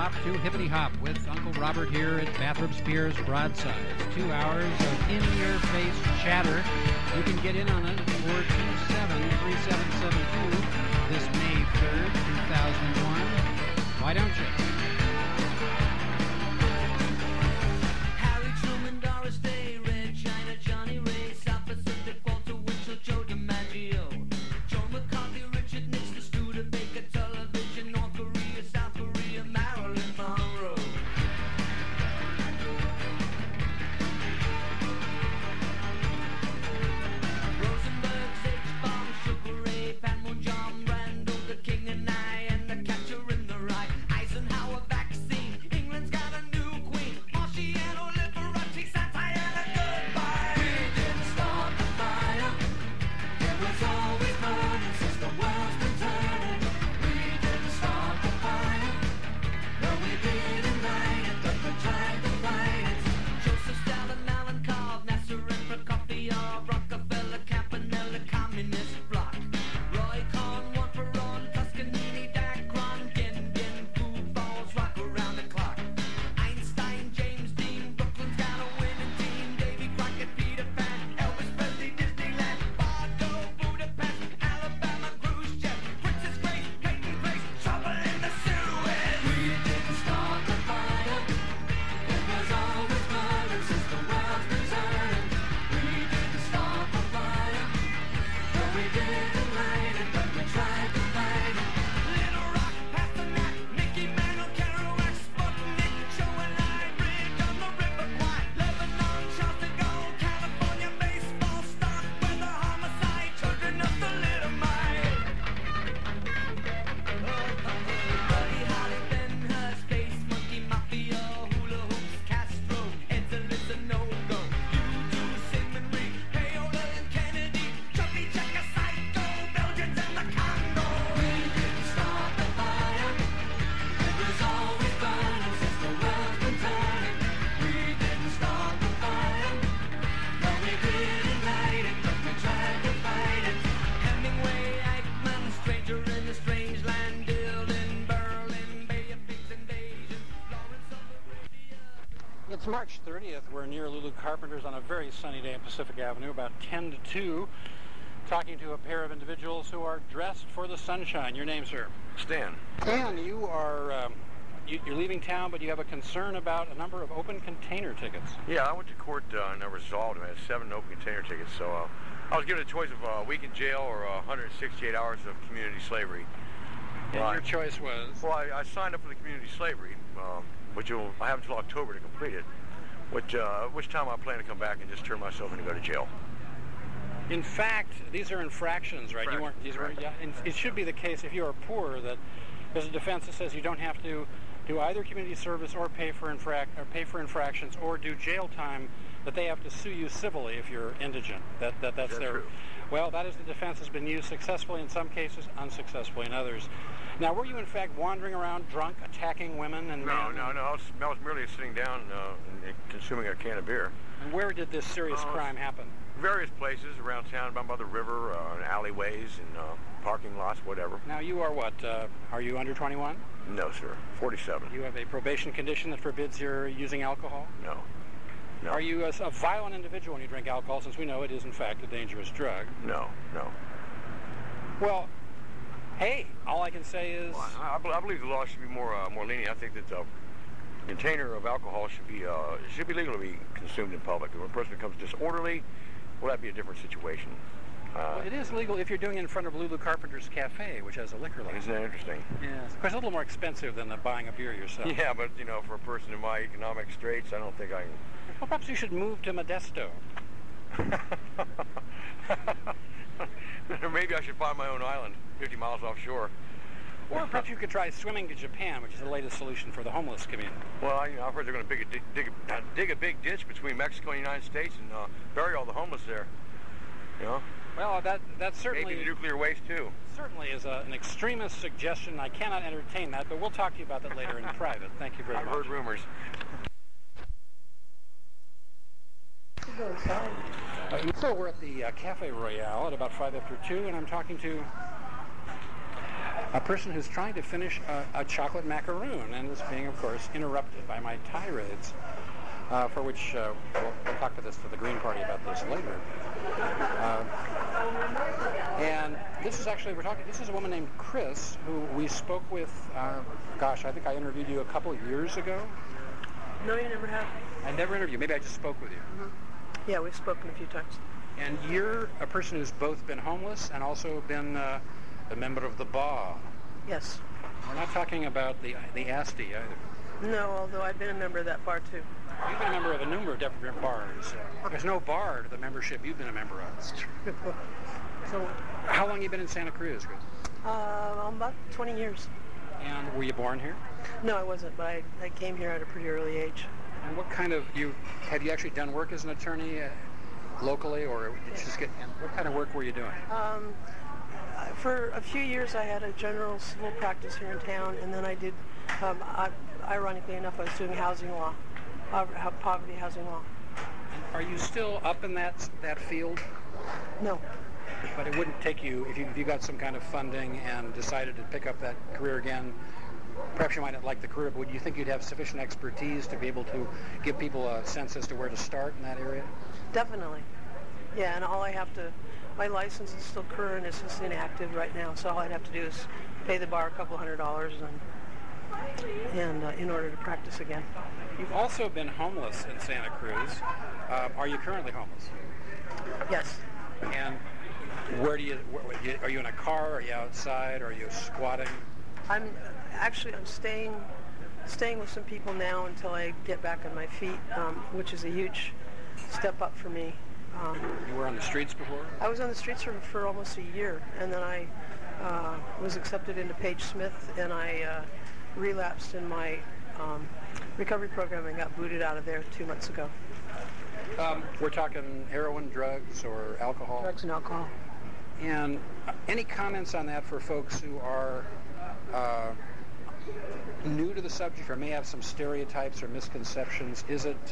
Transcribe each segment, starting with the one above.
hop to hippity hop with Uncle Robert here at Bathrobe Spears Broadsides. 2 hours of in-your-face chatter. You can get in on it at 427-3772 this May 3rd, 2001. Why don't you? Harry Truman, Doris Day, Red China, Johnny Ray, South Pacific, Walter Winchell, Joe DiMaggio, Joe McCarthy, Richard Nixon, Studebaker, Television, North Korea, South Korea, Marilyn Monroe. Rosenberg, H-Bomb, Sugar Ray, Panmure, John Randall, the King and I, and the Catcher in the Rye, Eisenhower vaccine, England's got a new queen, Marciano, Liberace, satire, and a goodbye. We didn't start the fire, it was always burning since the world's been turning. We didn't start the fire, no we didn't light it, but we tried to fight it. Joseph Stalin, Alan Cobb, Nasser and Prokofiev, Rockefeller, Campanella, Communist Bloc, Roy Cohn, one for all, Toscanini, Dacron, Gendon, Food Balls, rock around the clock. Einstein, James Dean, Brooklyn's got a winning team, Davy Crockett, Peter Pan, Elvis Presley, Disneyland, Bardo, Budapest, Alabama, Khrushchev, Princess Grace, Peyton Place, trouble in the Suez. We didn't start the fire, it was always burning since the world's been turning. We didn't start the fire, no we didn't light it, but we tried to fight it. Little Rock, Pasternak, Mickey Mantle, Kerouac, Sputnik, Joe and I, Bridge on the River Kwai, Lebanon, Charles de Gaulle, California, baseball, stock, weather, homicide, children of the little mite. Buddy Holly, Ben Hur, Space Monkey, Mafia, Hula Hoops, Castro, Enzelis and No-Go, U2, Sigmund Reed, Payola and Kennedy, Chubby Checker, Psycho, Belgians and the Congo. We didn't start the fire, it was always burning since the world's been turning. We didn't start the fire, no we didn't light it, but we tried to fight it. Hemingway, Eichmann, Stranger in a Strange Land, Dylan, Berlin, Bay of Pigs invasion, Lawrence of Arabia. It's March 30th. We're near Lulu Carpenter's on a very sunny day in Pacific Avenue, about 10 to 2, talking to a pair of individuals who are dressed for the sunshine. Your name, sir? Stan. And you are, you're leaving town, but you have a concern about a number of open container tickets. Yeah, I went to court and I resolved them. I had 7 open container tickets, so I was given a choice of a week in jail or 168 hours of community slavery. And Right. your choice was? Well, I signed up for the community slavery, which I have until October to complete it, which time I plan to come back and just turn myself in and go to jail. In fact, these are infractions, right? You weren't. These were. Yeah. And it should be the case if you are poor that there's a defense that says you don't have to do either community service or pay for infractions or do jail time. That they have to sue you civilly if you're indigent. That's their. True? Well, that is the defense has been used successfully in some cases, unsuccessfully in others. Now, were you in fact wandering around drunk, attacking women and No. men? I was merely sitting down and consuming a can of beer. And where did this serious crime happen? Various places around town, by the river, in alleyways and parking lots, whatever. Now, you are what? Are you under 21? No, sir. 47. You have a probation condition that forbids your using alcohol? No. Are you a violent individual when you drink alcohol, since we know it is, in fact, a dangerous drug? No. Well, hey, all I can say is... Well, I believe the law should be more lenient. I think that a container of alcohol should be legal to be consumed in public. When a person becomes disorderly, well, that'd be a different situation. Well, it is legal if you're doing it in front of Lulu Carpenter's Cafe, which has a liquor license. Isn't that interesting? Yes. Of course, a little more expensive than buying a beer yourself. Yeah, but, for a person in my economic straits, I don't think I can... Well, perhaps you should move to Modesto. Or maybe I should find my own island, 50 miles offshore. Or perhaps you could try swimming to Japan, which is the latest solution for the homeless community. Well, I've heard they're going to dig a big ditch between Mexico and the United States and bury all the homeless there. Well, that certainly... Maybe the nuclear waste, too. Certainly is an extremist suggestion. I cannot entertain that, but we'll talk to you about that later in private. Thank you very much. I've heard rumors. So we're at the Cafe Royale at about 5 after 2, and I'm talking to a person who's trying to finish a chocolate macaroon and is being, of course, interrupted by my tirades, for which we'll talk to the Green Party about this later. And this is actually, this is a woman named Chris, who we spoke with, I think I interviewed you a couple of years ago. No, you never have. I never interviewed you. Maybe I just spoke with you. Mm-hmm. Yeah, we've spoken a few times. And you're a person who's both been homeless and also been a member of the bar. Yes. We're not talking about the ASTI either. No, although I've been a member of that bar too. You've been a member of a number of different bars. There's no bar to the membership you've been a member of. That's true. So, how long have you been in Santa Cruz, Chris? About 20 years. And were you born here? No, I wasn't, but I came here at a pretty early age. And what kind of, have you actually done work as an attorney locally, or did you just what kind of work were you doing? For a few years I had a general civil practice here in town, and then I did, ironically enough, I was doing housing law, poverty housing law. Are you still up in that field? No. But it wouldn't take you, if you got some kind of funding and decided to pick up that career again, perhaps you might not like the career, but would you think you'd have sufficient expertise to be able to give people a sense as to where to start in that area? Definitely. Yeah, and all I have to, my license is still current, it's just inactive right now, so all I'd have to do is pay the bar $200 and in order to practice again. You've also been homeless in Santa Cruz. Are you currently homeless? Yes. And where are you in a car? Are you outside? Are you squatting? I'm staying with some people now until I get back on my feet, which is a huge step up for me. You were on the streets before? I was on the streets for almost a year, and then I was accepted into Page Smith, and I relapsed in my recovery program and got booted out of there 2 months ago. We're talking heroin, drugs, or alcohol? Drugs and alcohol. And any comments on that for folks who are new to the subject or may have some stereotypes or misconceptions? Is it,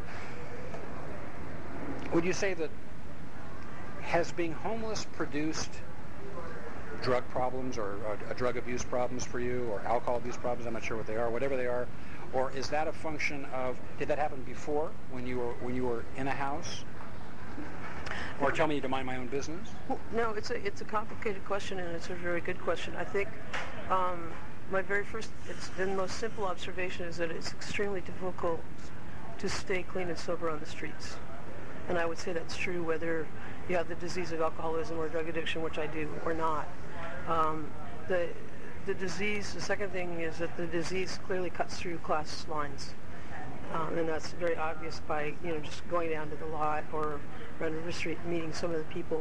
would you say that has being homeless produced drug problems or drug abuse problems for you, or alcohol abuse problems? I'm not sure what they are, whatever they are. Or is that a function of, did that happen before when you were in a house? Or tell me to mind my own business? No, it's a complicated question, and it's a very good question. I think my very first, it's been the most simple observation is that it's extremely difficult to stay clean and sober on the streets. And I would say that's true whether you have the disease of alcoholism or drug addiction, which I do, or not. The disease, the second thing is that the disease clearly cuts through class lines. And that's very obvious by, just going down to the lot or around River Street and meeting some of the people.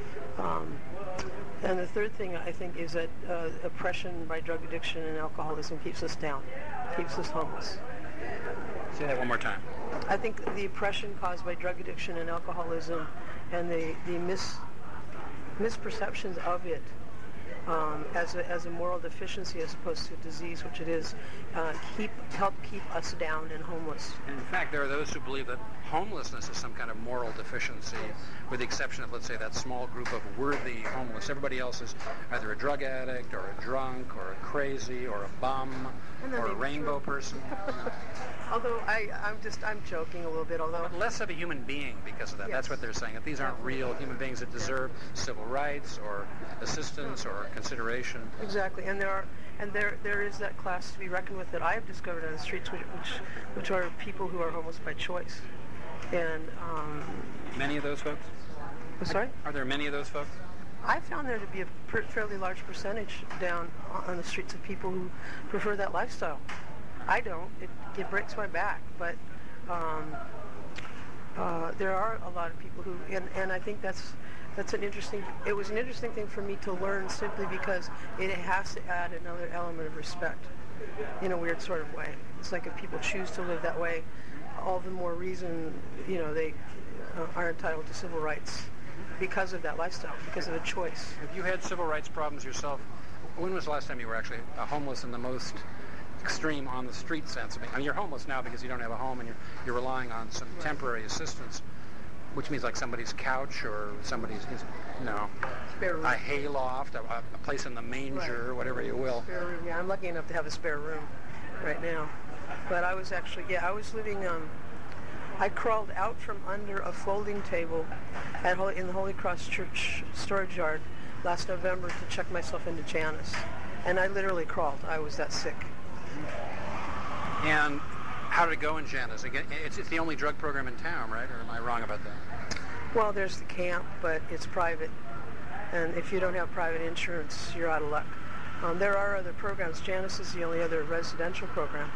And the third thing, I think, is that oppression by drug addiction and alcoholism keeps us down, keeps us homeless. Say that one more time. I think the oppression caused by drug addiction and alcoholism and the misperceptions of it as a moral deficiency as opposed to a disease, which it is, help keep us down and homeless. And in fact, there are those who believe that homelessness is some kind of moral deficiency, with the exception of, let's say, that small group of worthy homeless. Everybody else is either a drug addict or a drunk or a crazy or a bum or a rainbow person. Although I'm joking a little bit. Although less of a human being because of that. Yes. That's what they're saying. That these aren't real human beings that deserve civil rights or assistance or consideration. Exactly, and there is that class to be reckoned with that I have discovered on the streets, which are people who are homeless by choice. And many of those folks? I'm sorry? Are there many of those folks? I found there to be a fairly large percentage down on the streets of people who prefer that lifestyle. I don't. It breaks my back, but there are a lot of people who, and I think it was an interesting thing for me to learn simply because it has to add another element of respect in a weird sort of way. It's like if people choose to live that way, all the more reason, they are entitled to civil rights because of that lifestyle, because of a choice. Have you had civil rights problems yourself? When was the last time you were actually homeless in the most extreme on the street sense? I mean, you're homeless now because you don't have a home and you're relying on some temporary assistance. which means like somebody's couch or somebody's, Spare room. a hayloft, a place in the manger, Right. whatever you will. Spare room. Yeah, I'm lucky enough to have a spare room right now. But I was actually, I was living, I crawled out from under a folding table in the Holy Cross Church storage yard last November to check myself into Janus. And I literally crawled. I was that sick. And how did it go in Janus? Again, it's the only drug program in town, right? Or am I wrong about that? Well, there's the camp, but it's private. And if you don't have private insurance, you're out of luck. There are other programs. Janus is the only other residential program.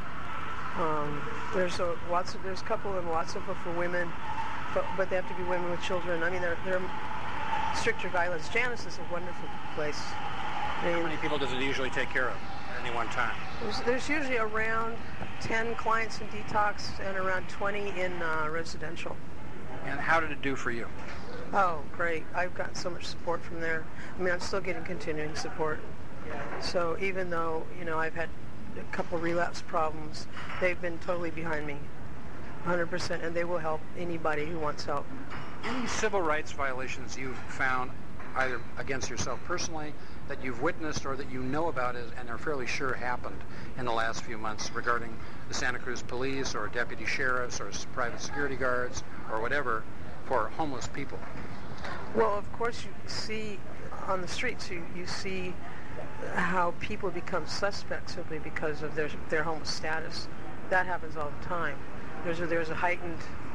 There's a couple of them, Watsonville for women, but they have to be women with children. I mean, there are stricter guidelines. Janus is a wonderful place. How many people does it usually take care of at any one time? There's usually around 10 clients in detox and around 20 in residential. And how did it do for you? Oh, great. I've gotten so much support from there. I mean, I'm still getting continuing support. So even though, I've had a couple relapse problems, they've been totally behind me, 100%, and they will help anybody who wants help. Any civil rights violations you've found either against yourself personally that you've witnessed or that you know about and are fairly sure happened in the last few months regarding the Santa Cruz police or deputy sheriffs or private security guards or whatever for homeless people? Well, of course, you see on the streets, you see how people become suspects simply because of their homeless status. That happens all the time. There's a heightened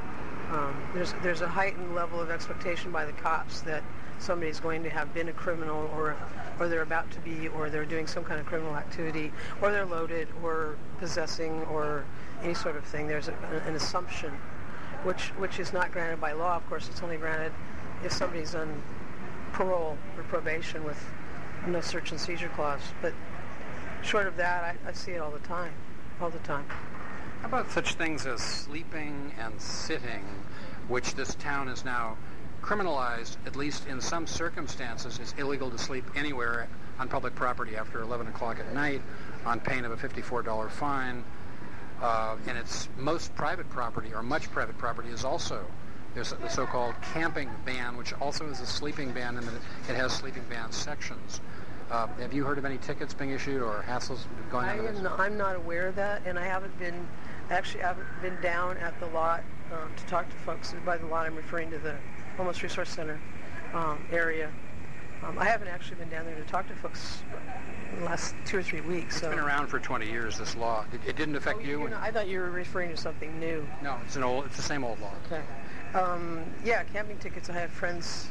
there's a heightened level of expectation by the cops that somebody's going to have been a criminal or they're about to be, or they're doing some kind of criminal activity, or they're loaded or possessing or any sort of thing. There's an assumption which is not granted by law. Of course, it's only granted if somebody's on parole or probation with no search and seizure clause. But short of that, I see it all the time. How about such things as sleeping and sitting, which this town is now criminalized, at least in some circumstances? It's illegal to sleep anywhere on public property after 11 o'clock at night on pain of a $54 fine. And it's most private property, or much private property, is also, there's the so-called camping ban, which also is a sleeping ban, and it has sleeping ban sections. Have you heard of any tickets being issued or hassles going on? I'm not aware of that, and I haven't been down at the lot to talk to folks. By the lot, I'm referring to the Homeless Resource Center area. I haven't actually been down there to talk to folks in the last 2 or 3 weeks. It's been around for 20 years, this law. It didn't affect you? I thought you were referring to something new. No, it's the same old law. Okay. Yeah, camping tickets. I have friends,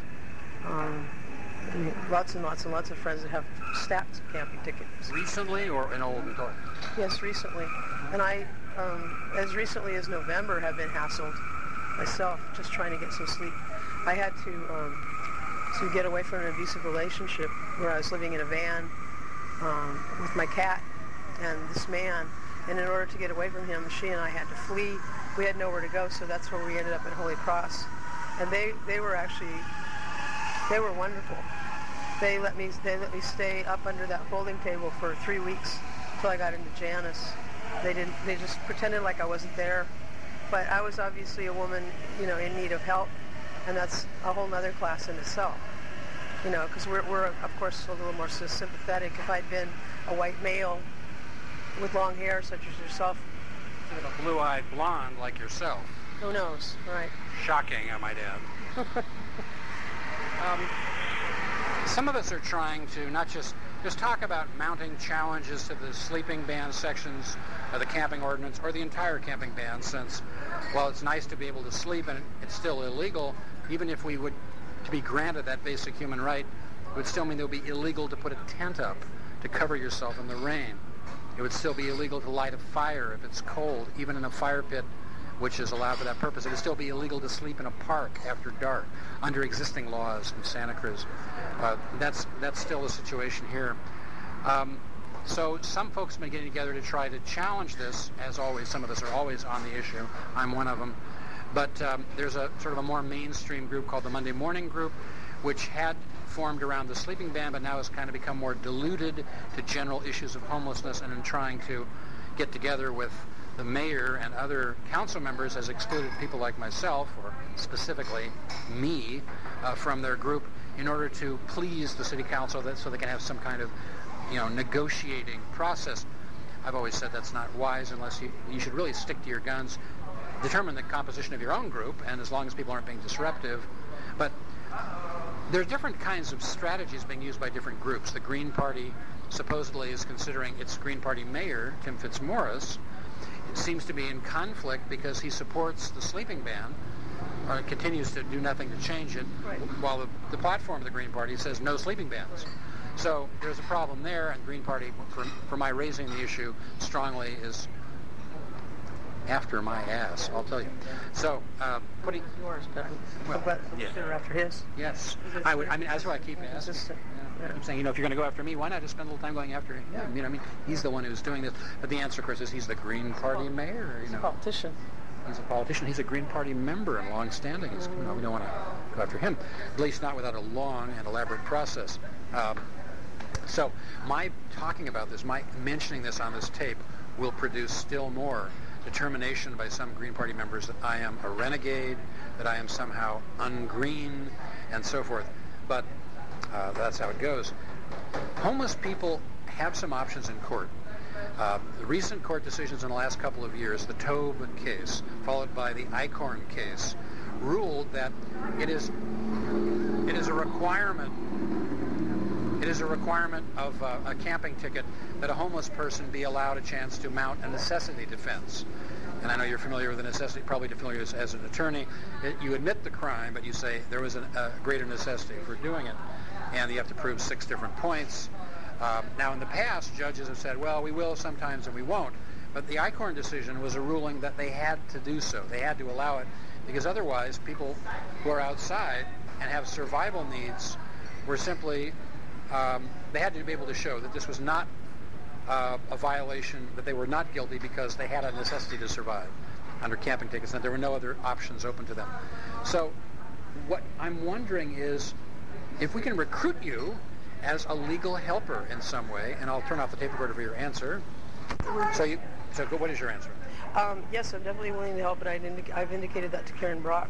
lots and lots and lots of friends that have stacks of camping tickets. Recently or an old story? Yes, recently. And I, as recently as November, have been hassled myself, just trying to get some sleep. I had to get away from an abusive relationship where I was living in a van with my cat and this man. And in order to get away from him, she and I had to flee. We had nowhere to go, so that's where we ended up at Holy Cross. And they were wonderful. They let me stay up under that folding table for 3 weeks until I got into Janus. They just pretended like I wasn't there. But I was obviously a woman, in need of help, and that's a whole other class in itself. Because we're of course a little more sympathetic. If I'd been a white male with long hair, such as yourself, a blue-eyed blonde like yourself. Who knows, right? Shocking, I might add. Some of us are trying to not just talk about mounting challenges to the sleeping ban sections of the camping ordinance or the entire camping ban, since, while it's nice to be able to sleep and it's still illegal, even if we would to be granted that basic human right, it would still mean it would be illegal to put a tent up to cover yourself in the rain. It would still be illegal to light a fire if it's cold, even in a fire pit, which is allowed for that purpose. It would still be illegal to sleep in a park after dark under existing laws in Santa Cruz. That's still the situation here. So some folks have been getting together to try to challenge this. As always, some of us are always on the issue. I'm one of them. But there's a sort of a more mainstream group called the Monday Morning Group, which had formed around the sleeping ban, but now has kind of become more diluted to general issues of homelessness, and in trying to get together with the mayor and other council members has excluded people like myself, or specifically me, from their group in order to please the city council, so they can have some kind of, negotiating process. I've always said that's not wise unless you should really stick to your guns, determine the composition of your own group, and as long as people aren't being disruptive. But there's different kinds of strategies being used by different groups. The Green Party supposedly is considering its Green Party mayor, Tim Fitzmaurice, seems to be in conflict because he supports the sleeping ban, or continues to do nothing to change it, Right. while the platform of the Green Party says no sleeping bans. So there's a problem there, and Green Party, for my raising the issue strongly, is after my ass, I'll tell you. So putting Yours, but yeah. consider after his. Yes, I would. I mean, that's what I keep asking. I'm saying, if you're going to go after me, why not just spend a little time going after him? Yeah, he's the one who's doing this. But the answer, of course, is he's the Green Party mayor. He's a politician. He's a politician. He's a Green Party member and long-standing. We don't want to go after him, at least not without a long and elaborate process. So my talking about this, my mentioning this on this tape, will produce still more determination by some Green Party members that I am a renegade, that I am somehow ungreen, and so forth. But that's how it goes. Homeless people have some options in court. The recent court decisions in the last couple of years, the Tobe case, followed by the Eichhorn case, ruled that it is a requirement. It is a requirement of a camping ticket that a homeless person be allowed a chance to mount a necessity defense. And I know you're familiar with the necessity, probably familiar as an attorney. You admit the crime, but you say there was a greater necessity for doing it. And you have to prove 6 different points. Now, in the past, judges have said, well, we will sometimes and we won't. But the Eichhorn decision was a ruling that they had to do so. They had to allow it, because otherwise people who are outside and have survival needs were simply, they had to be able to show that this was not a violation, that they were not guilty because they had a necessity to survive under camping tickets, and there were no other options open to them. So what I'm wondering is, if we can recruit you as a legal helper in some way, and I'll turn off the tape recorder for your answer. So what is your answer? Yes, I'm definitely willing to help, but I've indicated that to Karen Brock.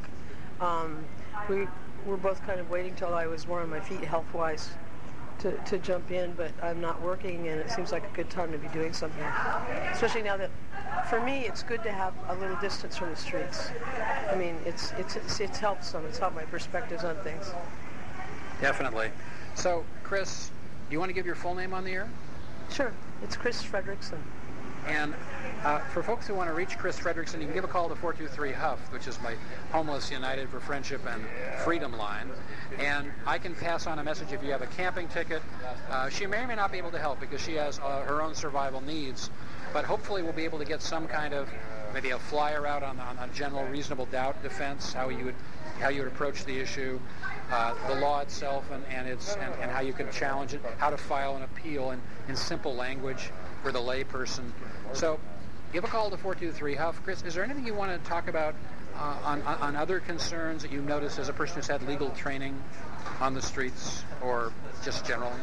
We were both kind of waiting till I was more on my feet health-wise to jump in, but I'm not working, and it seems like a good time to be doing something. Especially now that, for me, it's good to have a little distance from the streets. I mean, it's helped some. It's helped my perspectives on things. Definitely. So, Chris, do you want to give your full name on the air? Sure. It's Chris Fredrickson. And for folks who want to reach Chris Fredrickson, you can give a call to 423-HUFF, which is my Homeless United for Friendship and Freedom line. And I can pass on a message if you have a camping ticket. She may or may not be able to help because she has her own survival needs, but hopefully we'll be able to get some kind of, maybe a flyer out on general reasonable doubt defense, how you would approach the issue, the law itself and how you can challenge it, how to file an appeal in simple language for the lay person. So give a call to 423-HUFF. Chris, is there anything you want to talk about on other concerns that you've noticed as a person who's had legal training on the streets, or just generally?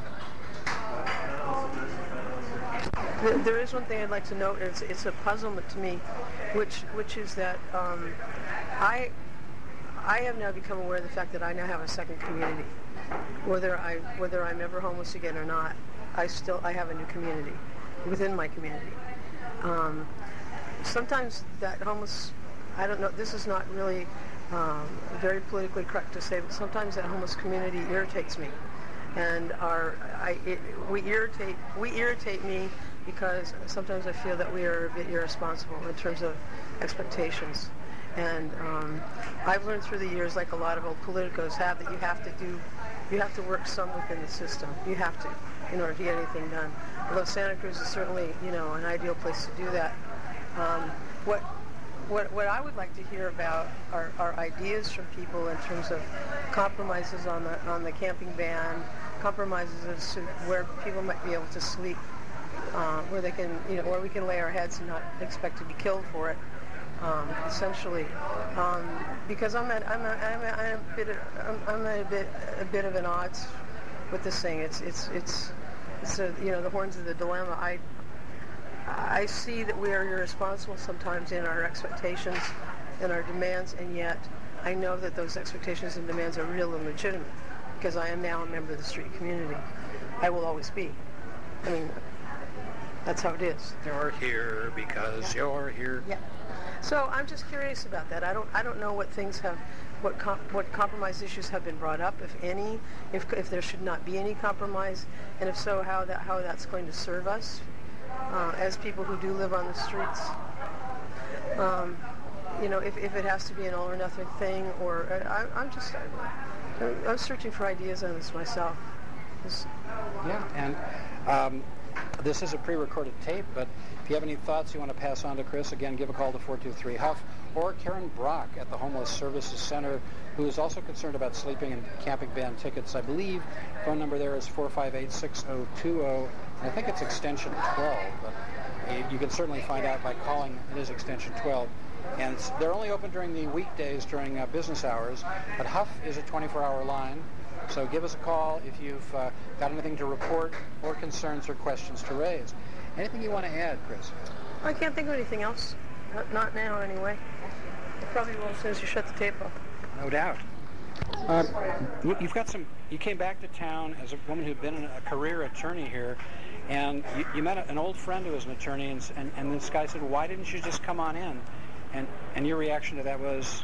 There is one thing I'd like to note. It's a puzzlement to me, which is that I have now become aware of the fact that I now have a second community. Whether I'm ever homeless again or not, I have a new community within my community. Sometimes that homeless, I don't know, this is not really very politically correct to say, but sometimes that homeless community irritates me. And we irritate me because sometimes I feel that we are a bit irresponsible in terms of expectations. And I've learned through the years, like a lot of old politicos have, that you have to work some within the system. You have to, in order to get anything done. Although Santa Cruz is certainly, an ideal place to do that. What I would like to hear about are ideas from people in terms of compromises on the camping ban, compromises as to where people might be able to sleep, where they can, where we can lay our heads and not expect to be killed for it. Essentially, because I'm at a bit of an odds with this thing. It's the horns of the dilemma. I see that we are irresponsible sometimes in our expectations and our demands, and yet I know that those expectations and demands are real and legitimate because I am now a member of the street community. I will always be. I mean, that's how it is. You're here because you're here. Yeah. So I'm just curious about that. I don't know what things have, what compromise issues have been brought up, if any, if there should not be any compromise, and if so, how that's going to serve us as people who do live on the streets. If it has to be an all or nothing thing, or I'm searching for ideas on this myself. Yeah, and this is a pre-recorded tape, but if you have any thoughts you want to pass on to Chris, again, give a call to 423-HUFF, or Karen Brock at the Homeless Services Center, who is also concerned about sleeping and camping ban tickets. I believe phone number there is 458-6020, and I think it's extension 12, but you can certainly find out by calling. It is extension 12. And they're only open during the weekdays during business hours, but Huff is a 24-hour line. So give us a call if you've got anything to report or concerns or questions to raise. Anything you want to add, Chris? I can't think of anything else. Not now, anyway. I probably will as soon as you shut the tape off. No doubt. You came back to town as a woman who'd been a career attorney here, and you met an old friend who was an attorney, and this guy said, why didn't you just come on in? And your reaction to that was?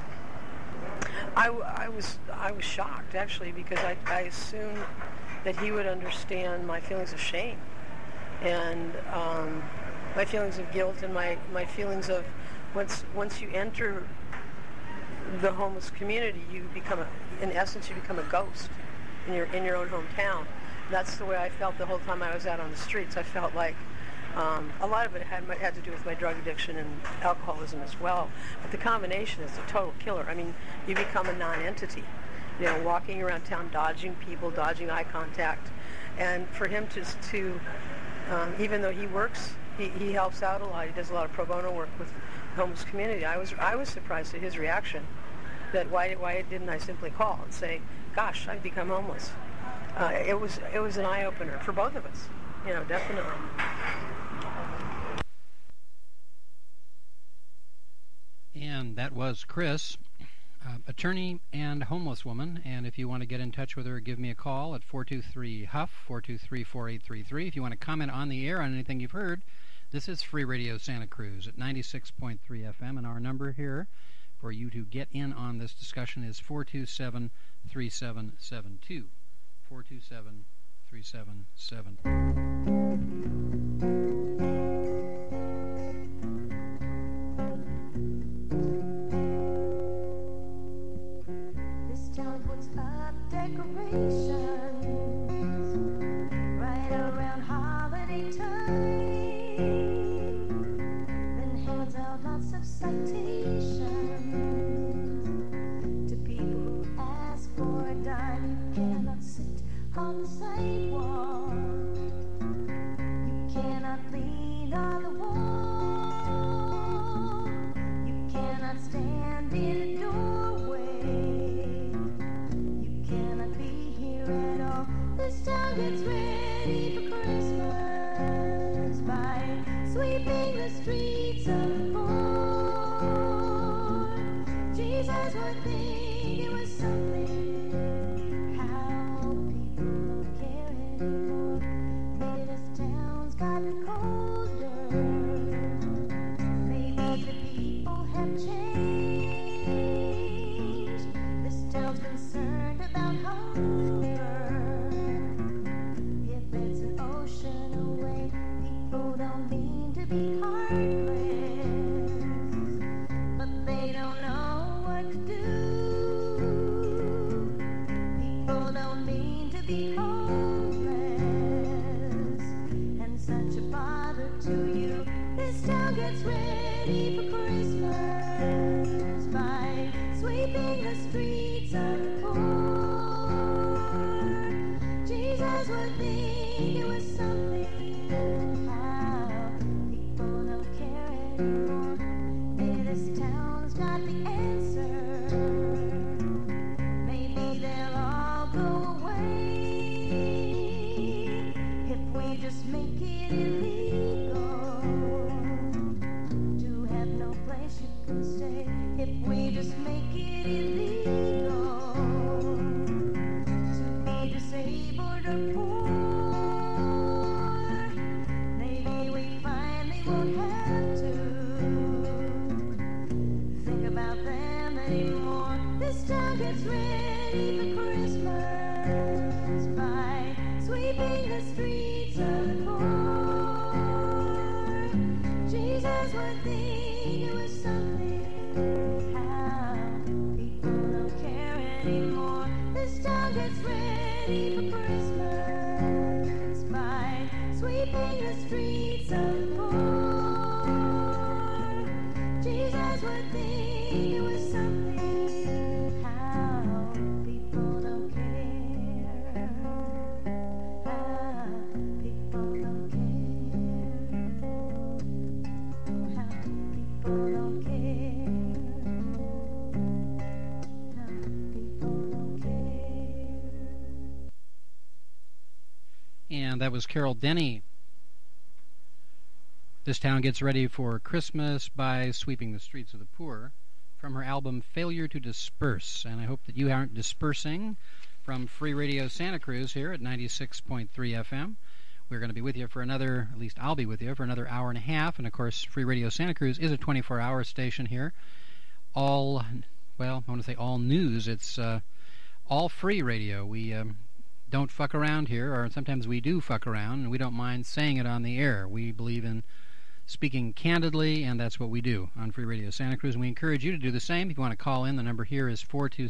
I was shocked, actually, because I assumed that he would understand my feelings of shame and my feelings of guilt and my feelings of once you enter the homeless community, you become in essence you become a ghost in your own hometown. That's the way I felt the whole time I was out on the streets. I felt like a lot of it had to do with my drug addiction and alcoholism as well. But the combination is a total killer. I mean, you become a non-entity, walking around town, dodging people, dodging eye contact. And for him to even though he works, he helps out a lot. He does a lot of pro bono work with the homeless community. I was surprised at his reaction. That why didn't I simply call and say, gosh, I've become homeless. It was an eye-opener for both of us, definitely. And that was Chris, attorney and homeless woman. And if you want to get in touch with her, give me a call at 423-HUFF, 423-4833. If you want to comment on the air on anything you've heard, this is Free Radio Santa Cruz at 96.3 FM. And our number here for you to get in on this discussion is 427-3772. 427-3772. Decorations right around holiday time, then hands out lots of citations to people who ask for a dime. You cannot sit on the sidewalk, you cannot lean on the wall, you cannot stand in a doorway. This town gets ready for Christmas by sweeping the streets of the poor. Jesus would think it was something how people don't care anymore. Maybe this town's gotten colder. Maybe the people have changed. This town's concerned about hunger. Be heartless, but they don't know what to do. People don't mean to be homeless and such a bother to you. This town gets ready for Christmas by sweeping the streets of the poor. Jesus would think it was something. Maybe this town's got the answer. Maybe they'll all go away if we just make it illegal the poor. Maybe we finally won't have to think about them anymore. This town gets ready for Christmas by sweeping the streets of the poor. Jesus would think it was something how people don't care anymore. This town gets ready for Christmas by sweeping the streets of the poor. Jesus would think it was something how people don't care. How people don't care. How people don't care. How people don't care. And that was Carol Denny. This town gets ready for Christmas by sweeping the streets of the poor, from her album Failure to Disperse. And I hope that you aren't dispersing from Free Radio Santa Cruz here at 96.3 FM. We're going to be with you for another, at least I'll be with you for another hour and a half. And of course, Free Radio Santa Cruz is a 24-hour station here. All, well, I want to say all news. It's all free radio. We don't fuck around here, or sometimes we do fuck around, and we don't mind saying it on the air. We believe in speaking candidly, and that's what we do on Free Radio Santa Cruz. And we encourage you to do the same. If you want to call in, the number here is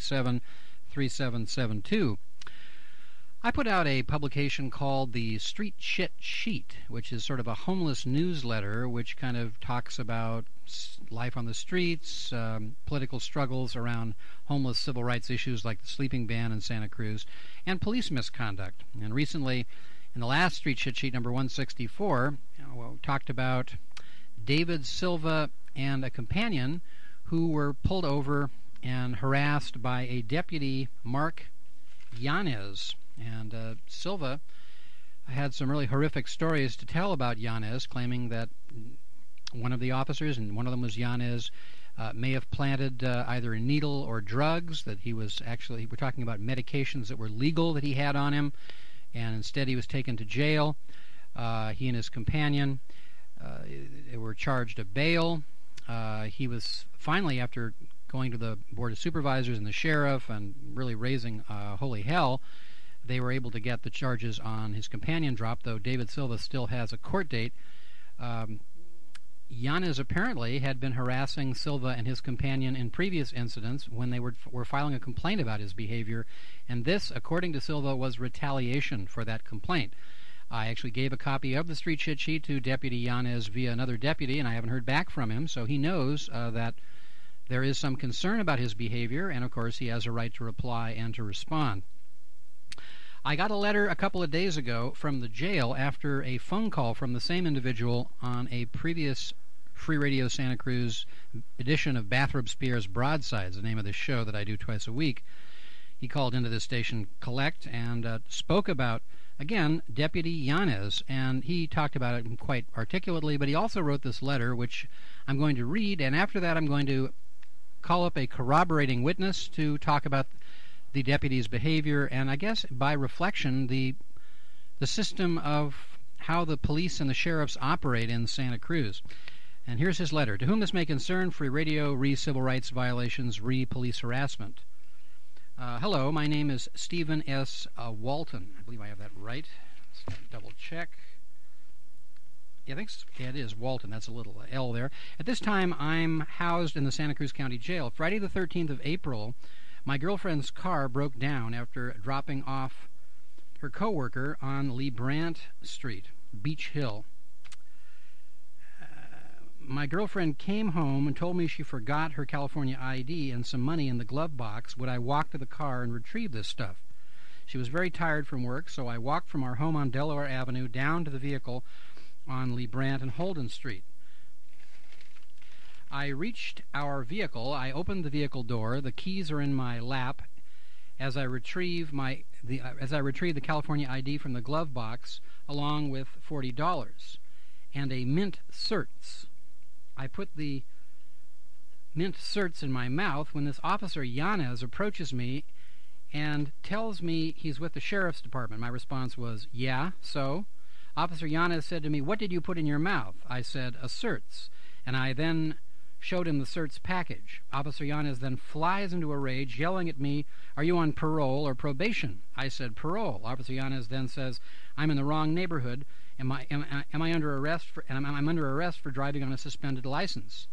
427-3772. I put out a publication called the Street Shit Sheet, which is sort of a homeless newsletter which kind of talks about life on the streets, political struggles around homeless civil rights issues like the sleeping ban in Santa Cruz, and police misconduct. And recently, in the last Street Shit Sheet, number 164, we talked about David Silva and a companion who were pulled over and harassed by a deputy, Mark Yanez. And Silva had some really horrific stories to tell about Yanez, claiming that one of the officers, and one of them was Yanez, may have planted either a needle or drugs, that he was actually, we're talking about medications that were legal that he had on him, and instead he was taken to jail. He and his companion they were charged a bail. He was finally, after going to the Board of Supervisors and the sheriff and really raising holy hell, they were able to get the charges on his companion dropped, though David Silva still has a court date. Yanez apparently had been harassing Silva and his companion in previous incidents when they were filing a complaint about his behavior, and this, according to Silva, was retaliation for that complaint. I actually gave a copy of the Street Shit Sheet to Deputy Yanez via another deputy, and I haven't heard back from him, so he knows that there is some concern about his behavior, and of course he has a right to reply and to respond. I got a letter a couple of days ago from the jail after a phone call from the same individual on a previous Free Radio Santa Cruz edition of Bathrop Spears Broadsides, the name of this show that I do twice a week. He called into this station, Collect, and spoke about, again, Deputy Yanez, and he talked about it quite articulately, but he also wrote this letter, which I'm going to read, and after that I'm going to call up a corroborating witness to talk about the deputy's behavior, and I guess by reflection, the system of how the police and the sheriffs operate in Santa Cruz. And here's his letter. To whom this may concern, Free Radio, re-civil rights violations, re-police harassment. Hello, my name is Stephen S. Walton. I believe I have that right. Let's double check. Yeah, I think it is Walton. That's a little L there. At this time, I'm housed in the Santa Cruz County Jail. Friday the 13th of April, my girlfriend's car broke down after dropping off her coworker on Lee Brandt Street, Beach Hill. My girlfriend came home and told me she forgot her California ID and some money in the glove box. Would I walk to the car and retrieve this stuff? She was very tired from work, so I walked from our home on Delaware Avenue down to the vehicle on Lee Brandt and Holden Street. I reached our vehicle. I opened the vehicle door. The keys are in my lap as I retrieve the California ID from the glove box, along with $40 and a mint certs. I put the mint certs in my mouth when this officer Yanez approaches me and tells me he's with the sheriff's department. My response was, yeah, so? Officer Yanez said to me, what did you put in your mouth? I said, a certs, and I then showed him the certs package. Officer Yanez then flies into a rage, yelling at me, are you on parole or probation? I said, parole. Officer Yanez then says, I'm in the wrong neighborhood. Am I under arrest for, and I'm under arrest for driving on a suspended license?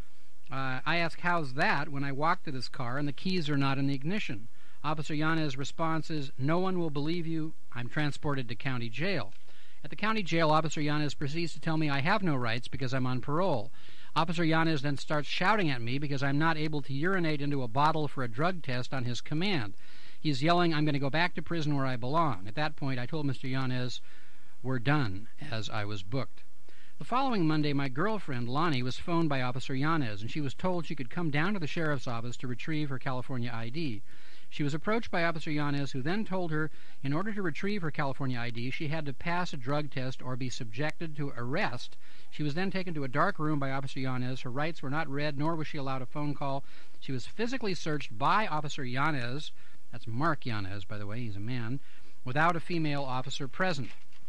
I ask, how's that, when I walk to this car and the keys are not in the ignition? Officer Yanez's response is, no one will believe you. I'm transported to county jail. At the county jail, Officer Yanez proceeds to tell me I have no rights because I'm on parole. Officer Yanez then starts shouting at me because I'm not able to urinate into a bottle for a drug test on his command. He's yelling, I'm going to go back to prison where I belong. At that point, I told Mr. Yanez, we're done, as I was booked. The following Monday, my girlfriend, Lonnie, was phoned by Officer Yanez, and she was told she could come down to the sheriff's office to retrieve her California ID. She was approached by Officer Yanez, who then told her in order to retrieve her California ID, she had to pass a drug test or be subjected to arrest. She was then taken to a dark room by Officer Yanez. Her rights were not read, nor was she allowed a phone call. She was physically searched by Officer Yanez, that's Mark Yanez, by the way, he's a man, without a female officer present.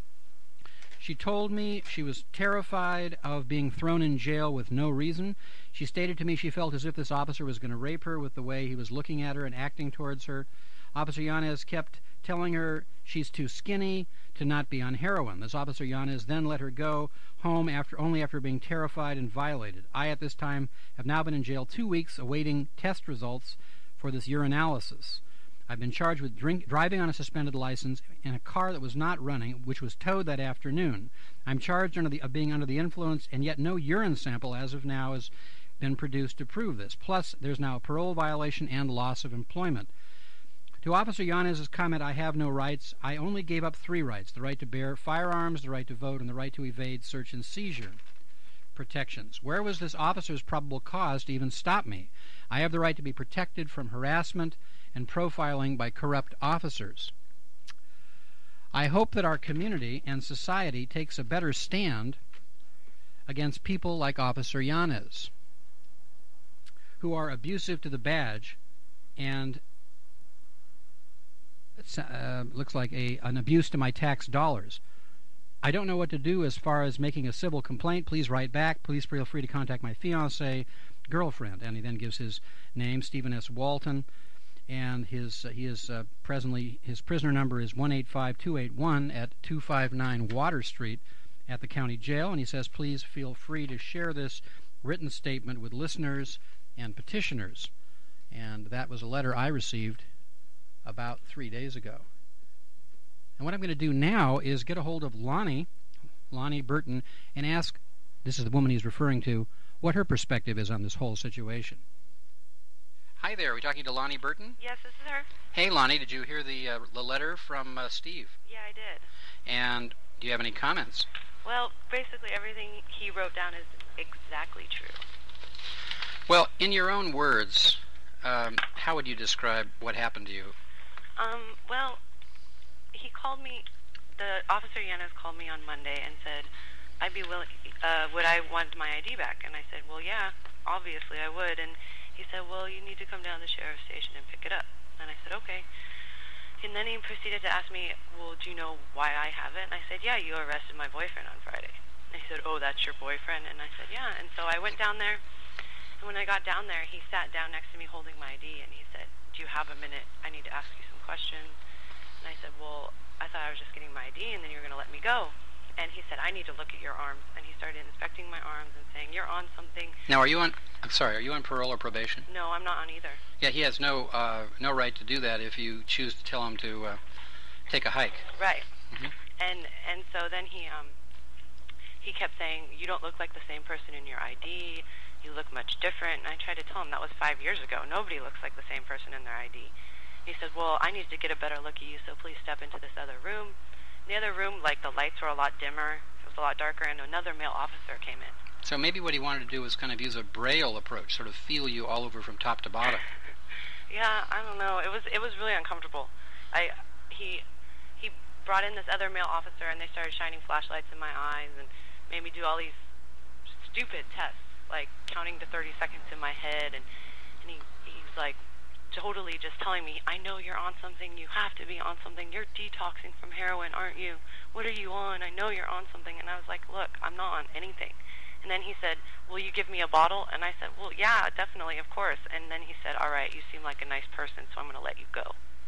She told me she was terrified of being thrown in jail with no reason. She stated to me she felt as if this officer was going to rape her with the way he was looking at her and acting towards her. Officer Yanez kept telling her she's too skinny to not be on heroin. This Officer Yanez then let her go home only after being terrified and violated. I, at this time, have now been in jail 2 weeks awaiting test results for this urinalysis. I've been charged with driving on a suspended license in a car that was not running, which was towed that afternoon. I'm charged of being under the influence, and yet no urine sample as of now has been produced to prove this. Plus, there's now a parole violation and loss of employment. To Officer Yanez's comment, I have no rights, I only gave up 3 rights: the right to bear firearms, the right to vote, and the right to evade search and seizure protections. Where was this officer's probable cause to even stop me? I have the right to be protected from harassment and profiling by corrupt officers. I hope that our community and society takes a better stand against people like Officer Yanez, who are abusive to the badge and looks like an abuse to my tax dollars. I don't know what to do as far as making a civil complaint. Please write back. Please feel free to contact my fiancée, girlfriend. And he then gives his name, Stephen S. Walton, and his prisoner number is 185281 at 259 Water Street at the county jail. And he says, please feel free to share this written statement with listeners and petitioners. And that was a letter I received about 3 days ago. And what I'm going to do now is get a hold of Lonnie Burton, and ask, this is the woman he's referring to, what her perspective is on this whole situation. Hi there, are we talking to Lonnie Burton? Yes, this is her. Hey Lonnie, did you hear the letter from Steve? Yeah, I did. And do you have any comments? Well, basically everything he wrote down is exactly true. Well, in your own words, how would you describe what happened to you? Well, he called me, the Officer Yanez called me on Monday and said, I'd be willing, would I want my ID back? And I said, well, yeah, obviously I would. And he said, well, you need to come down to the sheriff's station and pick it up. And I said, okay. And then he proceeded to ask me, well, do you know why I have it? And I said, yeah, you arrested my boyfriend on Friday. And he said, oh, that's your boyfriend? And I said, yeah. And so I went down there, and when I got down there, he sat down next to me holding my ID, and he said, do you have a minute? I need to ask you some questions. And I said, well, I thought I was just getting my ID, and then you were going to let me go. And he said, I need to look at your arms. And he started inspecting my arms and saying, you're on something. Now, are you on parole or probation? No, I'm not on either. Yeah, he has no right to do that if you choose to tell him to take a hike. Right. Mm-hmm. And so then he kept saying, you don't look like the same person in your ID. You look much different. And I tried to tell him that was 5 years ago. Nobody looks like the same person in their ID. He said, well, I need to get a better look at you, so please step into this other room. In the other room, like, the lights were a lot dimmer. It was a lot darker, and another male officer came in. So maybe what he wanted to do was kind of use a Braille approach, sort of feel you all over from top to bottom. Yeah, I don't know. It was really uncomfortable. He brought in this other male officer, and they started shining flashlights in my eyes and made me do all these stupid tests, like counting to 30 seconds in my head, and he's like totally just telling me, I know you're on something, you have to be on something, you're detoxing from heroin, aren't you? What are you on? I know you're on something. And I was like, look, I'm not on anything. And then he said, will you give me a bottle? And I said, well, yeah, definitely, of course. And then he said, all right, you seem like a nice person, so I'm going to let you go.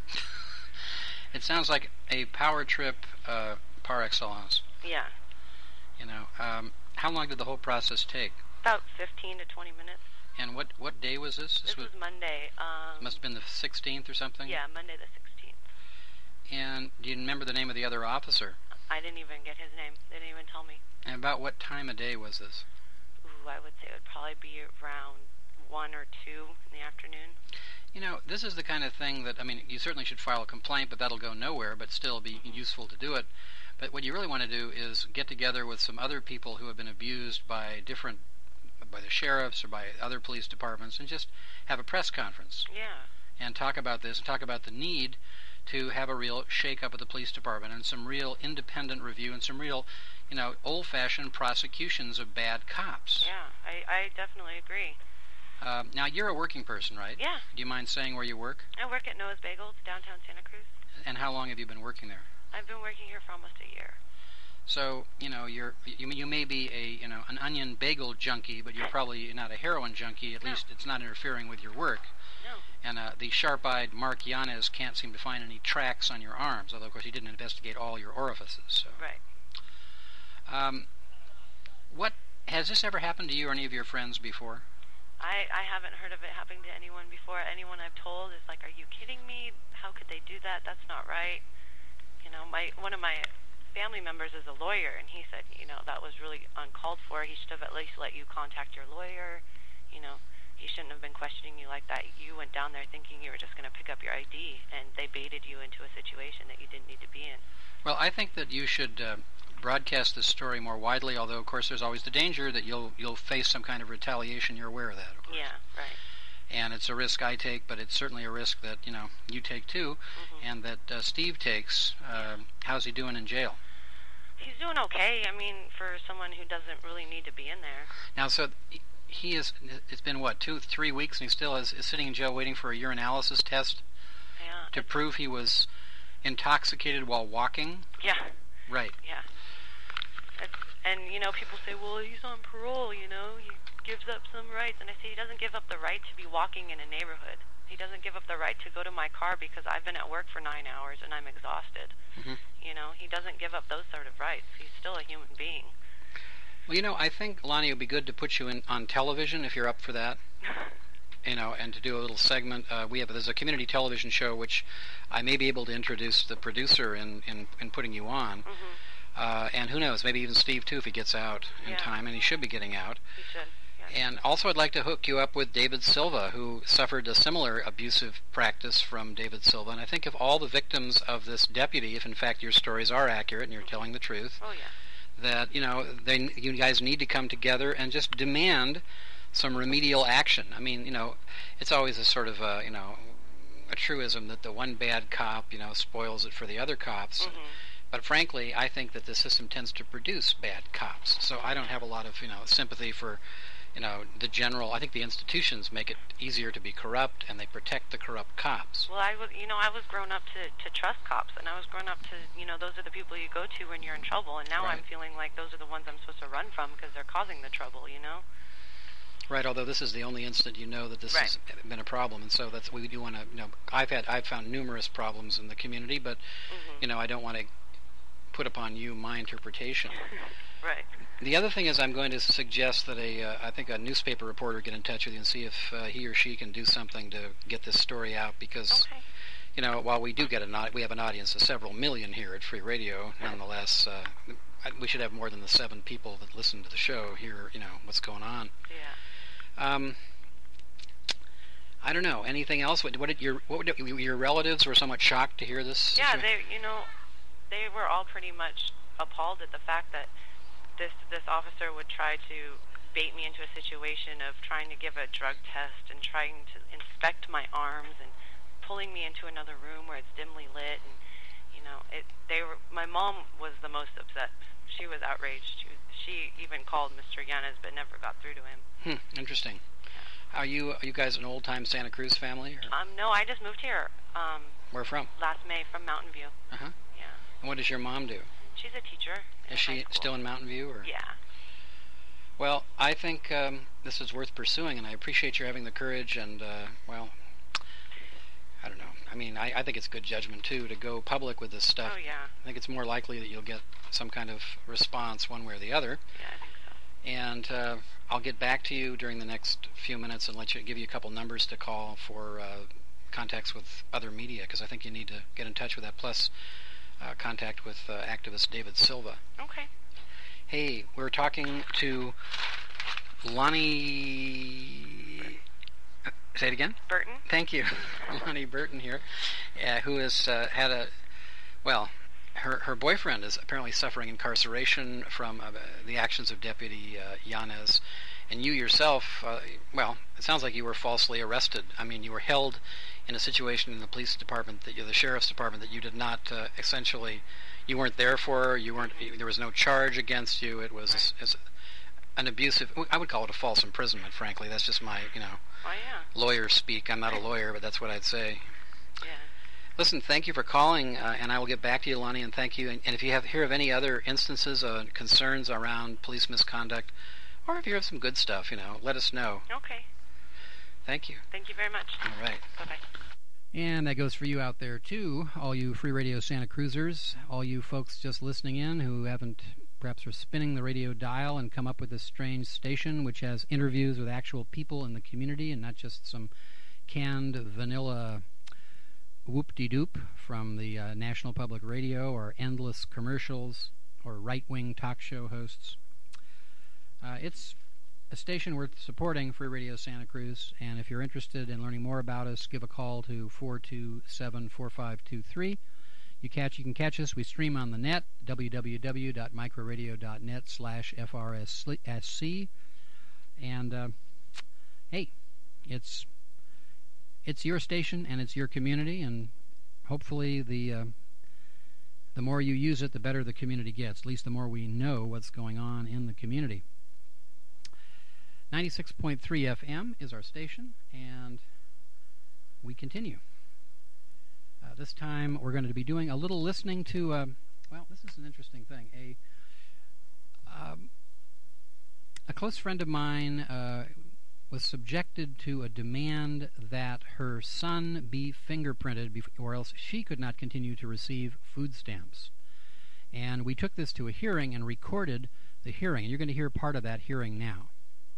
It sounds like a power trip par excellence. Yeah. You know, how long did the whole process take? About 15 to 20 minutes. And what day was this? This was Monday. Must have been the 16th or something? Yeah, Monday the 16th. And do you remember the name of the other officer? I didn't even get his name. They didn't even tell me. And about what time of day was this? Ooh, I would say it would probably be around 1 or 2 in the afternoon. You know, this is the kind of thing that, I mean, you certainly should file a complaint, but that'll go nowhere, but still be useful to do it. But what you really want to do is get together with some other people who have been abused by the sheriffs or by other police departments and just have a press conference. Yeah. And talk about this, and talk about the need to have a real shake-up of the police department and some real independent review and some real, you know, old-fashioned prosecutions of bad cops. Yeah, I definitely agree. Now, you're a working person, right? Yeah. Do you mind saying where you work? I work at Noah's Bagels, downtown Santa Cruz. And how long have you been working there? I've been working here for almost a year. So, you know, you may be an onion bagel junkie, but you're probably not a heroin junkie. At least it's not interfering with your work. No. And the sharp-eyed Mark Yanez can't seem to find any tracks on your arms, although, of course, he didn't investigate all your orifices. So. Right. What has this ever happened to you or any of your friends before? I haven't heard of it happening to anyone before. Anyone I've told is like, are you kidding me? How could they do that? That's not right. You know, one of my family members is a lawyer, and he said, you know, that was really uncalled for. He should have at least let you contact your lawyer. You know, he shouldn't have been questioning you like that. You went down there thinking you were just going to pick up your ID, and they baited you into a situation that you didn't need to be in. Well, I think that you should broadcast this story more widely, although, of course, there's always the danger that you'll face some kind of retaliation. You're aware of that, of course. Yeah, right. And it's a risk I take, but it's certainly a risk that, you know, you take too, and that Steve takes. How's he doing in jail? He's doing okay. I mean, for someone who doesn't really need to be in there. Now, so it's been, what, 2-3 weeks, and he still is sitting in jail waiting for a urinalysis test to prove he was intoxicated while walking? Yeah. Right. Yeah. And, you know, people say, well, he's on parole, you know, he gives up some rights. And I say he doesn't give up the right to be walking in a neighborhood. He doesn't give up the right to go to my car because I've been at work for 9 hours and I'm exhausted. You know, he doesn't give up those sort of rights. He's still a human being. Well, you know, I think, Lonnie, it would be good to put you on television if you're up for that. You know, and to do a little segment. There's a community television show which I may be able to introduce the producer in putting you on. And who knows, maybe even Steve too if he gets out in time, and he should be getting out. He should. And also I'd like to hook you up with David Silva, who suffered a similar abusive practice from David Silva. And I think if all the victims of this deputy, if in fact your stories are accurate and you're telling the truth, that, you know, you guys need to come together and just demand some remedial action. I mean, you know, it's always a sort of, a truism that the one bad cop, you know, spoils it for the other cops. But frankly, I think that the system tends to produce bad cops. So I don't have a lot of, you know, sympathy for, you know, the general. I think the institutions make it easier to be corrupt, and they protect the corrupt cops. Well, I was grown up to trust cops, and I was grown up to, you know, those are the people you go to when you're in trouble, and now I'm feeling like those are the ones I'm supposed to run from because they're causing the trouble, you know? Right, although this is the only instant you know that this has been a problem, and so that's we do want to, you know, I've found numerous problems in the community, but, you know, I don't want to put upon you my interpretation. Right. The other thing is I'm going to suggest that I think a newspaper reporter get in touch with you and see if he or she can do something to get this story out, because, you know, while we do get we have an audience of several million here at Free Radio, nonetheless, we should have more than the 7 people that listen to the show hear, you know, what's going on. Yeah. I don't know. Anything else? Your relatives were somewhat shocked to hear this? Yeah, they were all pretty much appalled at the fact that this officer would try to bait me into a situation of trying to give a drug test and trying to inspect my arms and pulling me into another room where it's dimly lit, and, you know, my mom was the most upset. She was outraged. She even called Mr. Yanez but never got through to him. Interesting. Are you guys an old-time Santa Cruz family? Or? No, I just moved here. Where from? Last May from Mountain View. Uh-huh. Yeah. And what does your mom do? She's a teacher. Is she still in Mountain View? Or? Yeah. Well, I think this is worth pursuing, and I appreciate your having the courage and, well, I don't know. I mean, I think it's good judgment, too, to go public with this stuff. Oh, yeah. I think it's more likely that you'll get some kind of response one way or the other. Yeah, I think so. And I'll get back to you during the next few minutes and give you a couple numbers to call for contacts with other media, because I think you need to get in touch with that, plus contact with activist David Silva. Okay. Hey, we're talking to Lonnie... Say it again? Burton. Thank you. Lonnie Burton here, who has had a... Well, her boyfriend is apparently suffering incarceration from the actions of Deputy Yanez. And you yourself, well, it sounds like you were falsely arrested. I mean, you were held in a situation in the police department, the sheriff's department, that you did not essentially... You weren't there for. There was no charge against you. It was an abusive. I would call it a false imprisonment. Frankly, that's just my lawyer speak. I'm not a lawyer, but that's what I'd say. Yeah. Listen, thank you for calling, and I will get back to you, Lonnie. And thank you. And if you hear of any other instances of concerns around police misconduct, or if you have some good stuff, let us know. Okay. Thank you. Thank you very much. All right. Bye-bye. And that goes for you out there, too, all you Free Radio Santa Cruzers, all you folks just listening in who haven't, perhaps are spinning the radio dial and come up with this strange station which has interviews with actual people in the community and not just some canned vanilla whoop-de-doop from the National Public Radio or endless commercials or right-wing talk show hosts. It's a station worth supporting, Free Radio Santa Cruz, and if you're interested in learning more about us, give a call to 427-4523. You can catch us. We stream on the net, www.microradio.net/FRSC. And, hey, it's your station and it's your community, and hopefully the more you use it, the better the community gets. At least the more we know what's going on in the community. 96.3 FM is our station, and we continue. This time we're going to be doing a little listening to, well, this is an interesting thing. A close friend of mine was subjected to a demand that her son be fingerprinted or else she could not continue to receive food stamps. And we took this to a hearing and recorded the hearing, and you're going to hear part of that hearing now.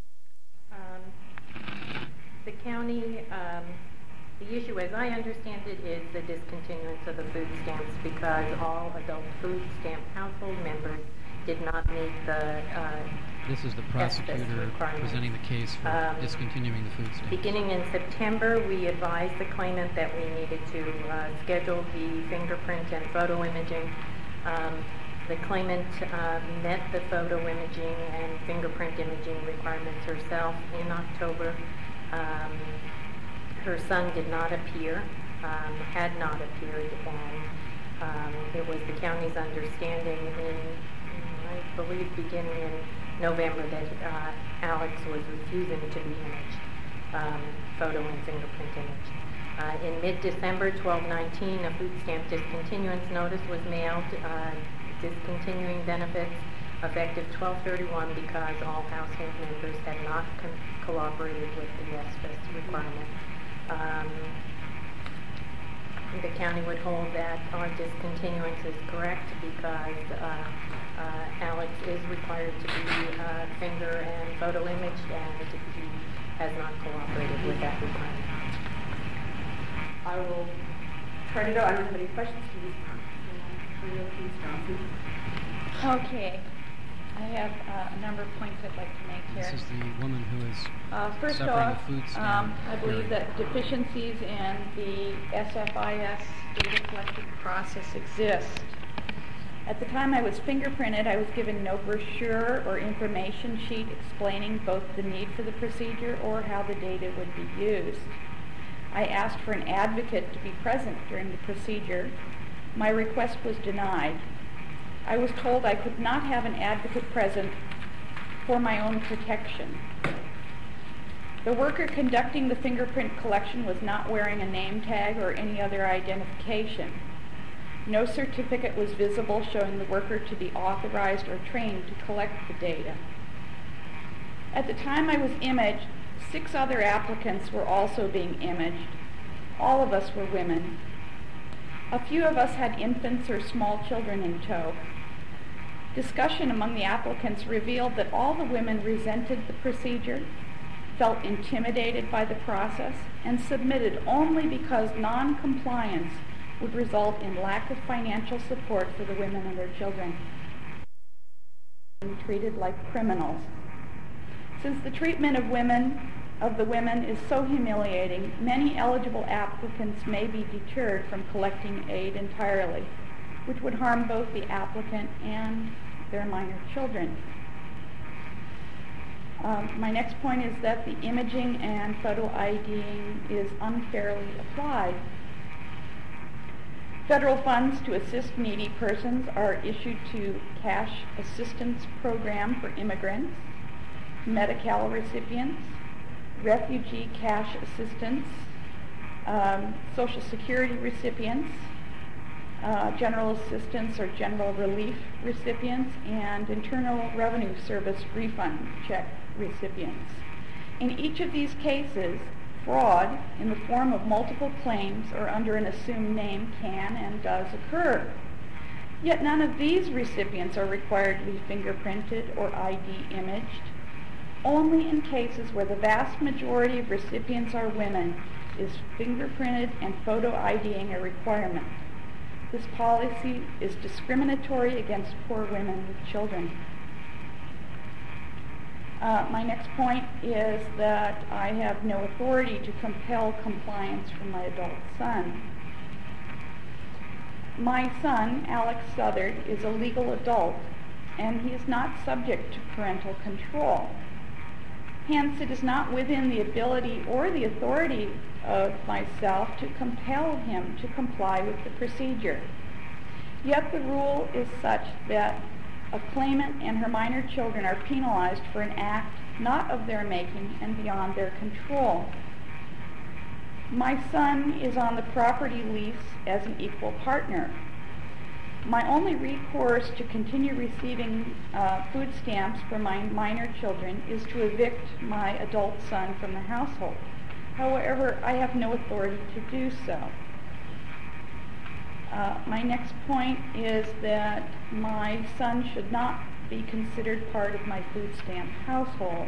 The county, the issue as I understand it is the discontinuance of the food stamps because all adult food stamp household members did not meet the This is the prosecutor presenting the case for discontinuing the food stamps. Beginning in September, we advised the claimant that we needed to schedule the fingerprint and photo imaging. The claimant met the photo imaging and fingerprint imaging requirements herself in October. Her son did not appear, had not appeared, and it was the county's understanding I believe beginning in November that Alex was refusing to be imaged, photo and fingerprint imaged. In mid-December 12/19, a food stamp discontinuance notice was mailed discontinuing benefits effective 12/31 because all household members had not cooperated with the SFIS requirement. The county would hold that our discontinuance is correct because Alex is required to be finger and photo imaged, and he has not cooperated with that requirement. I will try to go. I don't have any questions for you. Okay. I have a number of points I'd like to make here. This is the woman who is First suffering off, a food stamp. I believe that deficiencies in the SFIS data collection process exist. At the time I was fingerprinted, I was given no brochure or information sheet explaining both the need for the procedure or how the data would be used. I asked for an advocate to be present during the procedure. My request was denied. I was told I could not have an advocate present for my own protection. The worker conducting the fingerprint collection was not wearing a name tag or any other identification. No certificate was visible showing the worker to be authorized or trained to collect the data. At the time I was imaged, 6 other applicants were also being imaged. All of us were women. A few of us had infants or small children in tow. Discussion among the applicants revealed that all the women resented the procedure, felt intimidated by the process, and submitted only because non-compliance would result in lack of financial support for the women and their children. Being treated like criminals. Since the treatment of the women is so humiliating, many eligible applicants may be deterred from collecting aid entirely, which would harm both the applicant and their minor children. My next point is that the imaging and photo IDing is unfairly applied. Federal funds to assist needy persons are issued to Cash Assistance Program for immigrants, Medi-Cal recipients, Refugee Cash Assistance, Social Security recipients, General Assistance or General Relief recipients, and Internal Revenue Service refund check recipients. In each of these cases, fraud in the form of multiple claims or under an assumed name can and does occur. Yet none of these recipients are required to be fingerprinted or ID imaged. Only in cases where the vast majority of recipients are women is fingerprinted and photo IDing a requirement. This policy is discriminatory against poor women with children. My next point is that I have no authority to compel compliance from my adult son. My son, Alex Southard, is a legal adult, and he is not subject to parental control. Hence, it is not within the ability or the authority of myself to compel him to comply with the procedure. Yet the rule is such that a claimant and her minor children are penalized for an act not of their making and beyond their control. My son is on the property lease as an equal partner. My only recourse to continue receiving food stamps for my minor children is to evict my adult son from the household. However, I have no authority to do so. My next point is that my son should not be considered part of my food stamp household.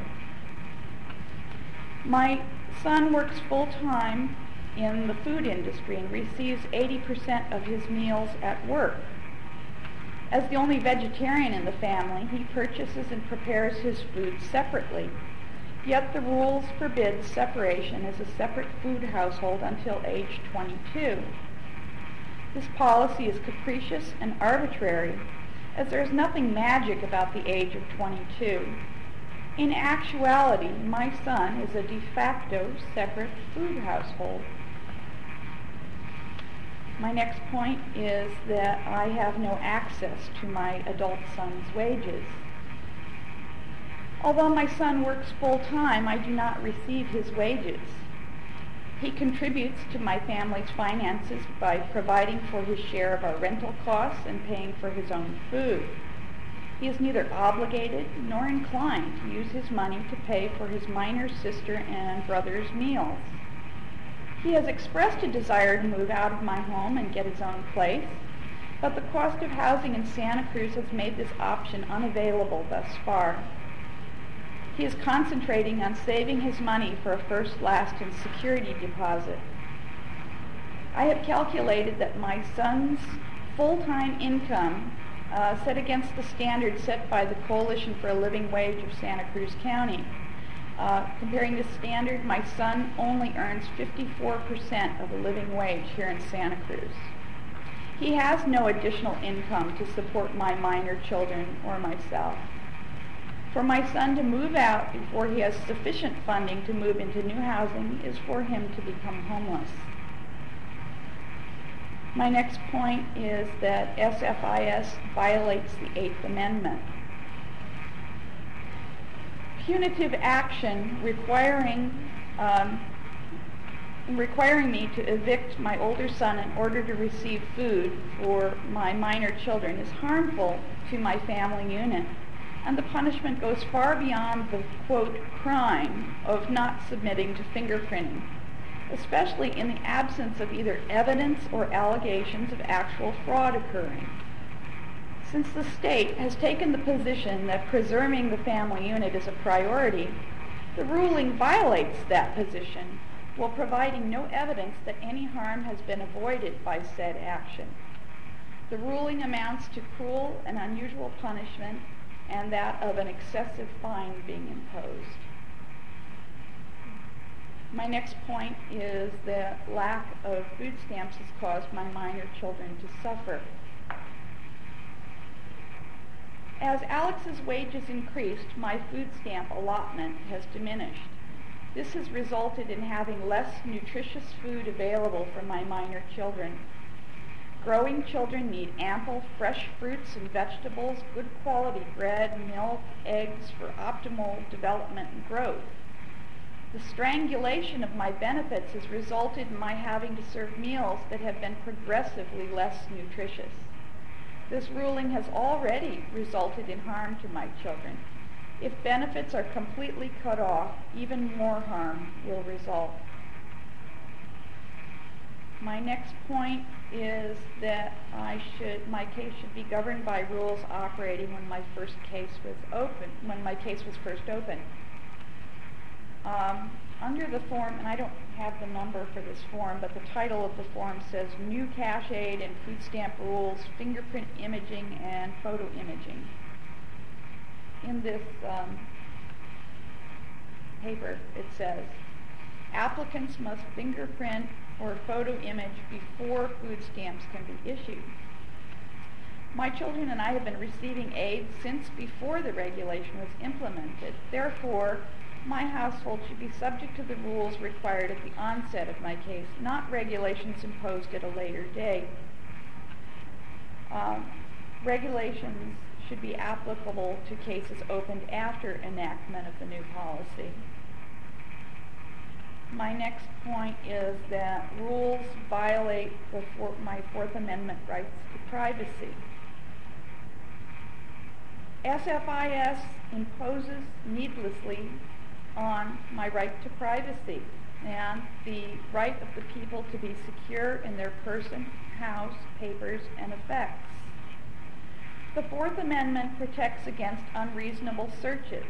My son works full-time in the food industry and receives 80% of his meals at work. As the only vegetarian in the family, he purchases and prepares his food separately. Yet the rules forbid separation as a separate food household until age 22. This policy is capricious and arbitrary, as there is nothing magic about the age of 22. In actuality, my son is a de facto separate food household. My next point is that I have no access to my adult son's wages. Although my son works full-time, I do not receive his wages. He contributes to my family's finances by providing for his share of our rental costs and paying for his own food. He is neither obligated nor inclined to use his money to pay for his minor sister and brother's meals. He has expressed a desire to move out of my home and get his own place, but the cost of housing in Santa Cruz has made this option unavailable thus far. He is concentrating on saving his money for a first, last, and security deposit. I have calculated that my son's full-time income, set against the standard set by the Coalition for a Living Wage of Santa Cruz County. Comparing this standard, my son only earns 54% of a living wage here in Santa Cruz. He has no additional income to support my minor children or myself. For my son to move out before he has sufficient funding to move into new housing is for him to become homeless. My next point is that SFIS violates the 8th Amendment. punitive action requiring me to evict my older son in order to receive food for my minor children is harmful to my family unit, and the punishment goes far beyond the, quote, crime of not submitting to fingerprinting, especially in the absence of either evidence or allegations of actual fraud occurring. Since the state has taken the position that preserving the family unit is a priority, the ruling violates that position while providing no evidence that any harm has been avoided by said action. The ruling amounts to cruel and unusual punishment and that of an excessive fine being imposed. My next point is that lack of food stamps has caused my minor children to suffer. As Alex's wages increased, my food stamp allotment has diminished. This has resulted in having less nutritious food available for my minor children. Growing children need ample fresh fruits and vegetables, good quality bread, milk, eggs for optimal development and growth. The strangulation of my benefits has resulted in my having to serve meals that have been progressively less nutritious. This ruling has already resulted in harm to my children. If benefits are completely cut off, even more harm will result. My next point is that my case should be governed by rules operating when my case was first opened. Under the form, and I don't have the number for this form, but the title of the form says New Cash Aid and Food Stamp Rules, Fingerprint Imaging and Photo Imaging. In this paper, it says, applicants must fingerprint or photo image before food stamps can be issued. My children and I have been receiving aid since before the regulation was implemented. Therefore, my household should be subject to the rules required at the onset of my case, not regulations imposed at a later date. Regulations should be applicable to cases opened after enactment of the new policy. My next point is that rules violate my Fourth Amendment rights to privacy. SFIS imposes needlessly on my right to privacy and the right of the people to be secure in their person, house, papers, and effects. The Fourth Amendment protects against unreasonable searches.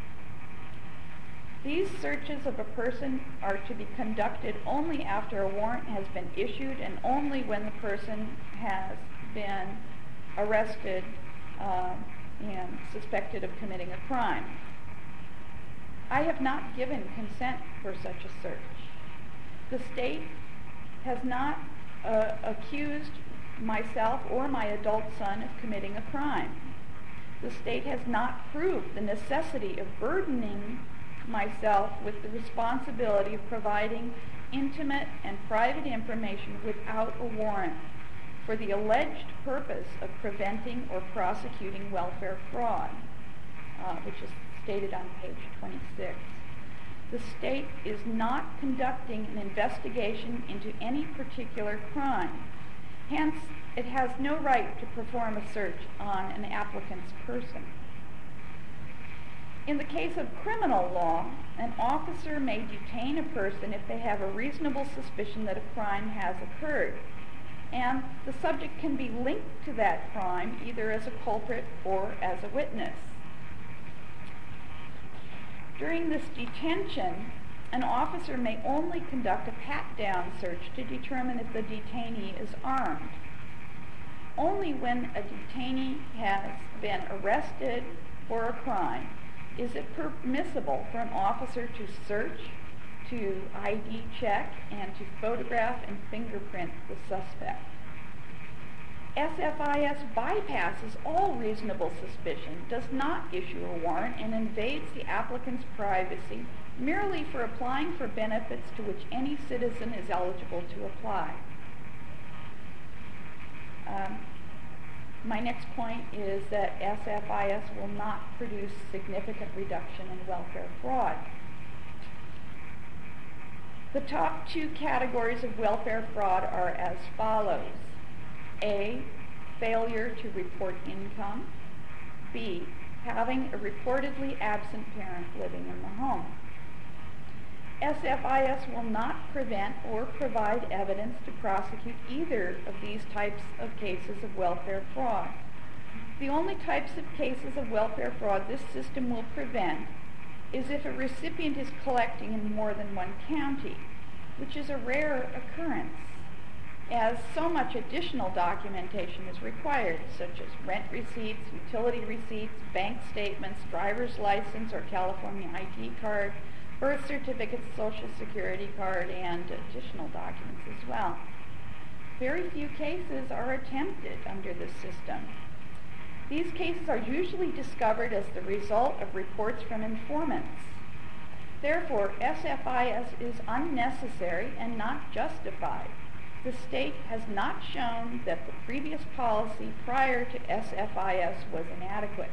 These searches of a person are to be conducted only after a warrant has been issued and only when the person has been arrested and suspected of committing a crime. I have not given consent for such a search. The state has not accused myself or my adult son of committing a crime. The state has not proved the necessity of burdening myself with the responsibility of providing intimate and private information without a warrant for the alleged purpose of preventing or prosecuting welfare fraud, which is stated on page 26. The state is not conducting an investigation into any particular crime. Hence, it has no right to perform a search on an applicant's person. In the case of criminal law, an officer may detain a person if they have a reasonable suspicion that a crime has occurred, and the subject can be linked to that crime either as a culprit or as a witness. During this detention, an officer may only conduct a pat-down search to determine if the detainee is armed. Only when a detainee has been arrested for a crime is it permissible for an officer to search, to ID check, and to photograph and fingerprint the suspect. SFIS bypasses all reasonable suspicion, does not issue a warrant, and invades the applicant's privacy merely for applying for benefits to which any citizen is eligible to apply. My next point is that SFIS will not produce significant reduction in welfare fraud. The top two categories of welfare fraud are as follows. A, failure to report income. B, having a reportedly absent parent living in the home. SFIS will not prevent or provide evidence to prosecute either of these types of cases of welfare fraud. The only types of cases of welfare fraud this system will prevent is if a recipient is collecting in more than one county, which is a rare occurrence, as so much additional documentation is required, such as rent receipts, utility receipts, bank statements, driver's license or California ID card, birth certificate, social security card, and additional documents as well. Very few cases are attempted under this system. These cases are usually discovered as the result of reports from informants. Therefore, SFIS is unnecessary and not justified. The state has not shown that the previous policy prior to SFIS was inadequate.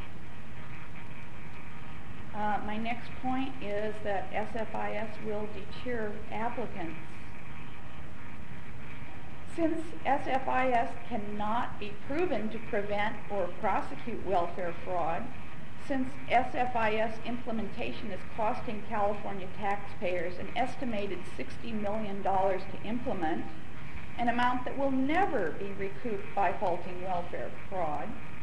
My next point is that SFIS will deter applicants. Since SFIS cannot be proven to prevent or prosecute welfare fraud, since SFIS implementation is costing California taxpayers an estimated $60 million to implement, an amount that will never be recouped by halting welfare fraud,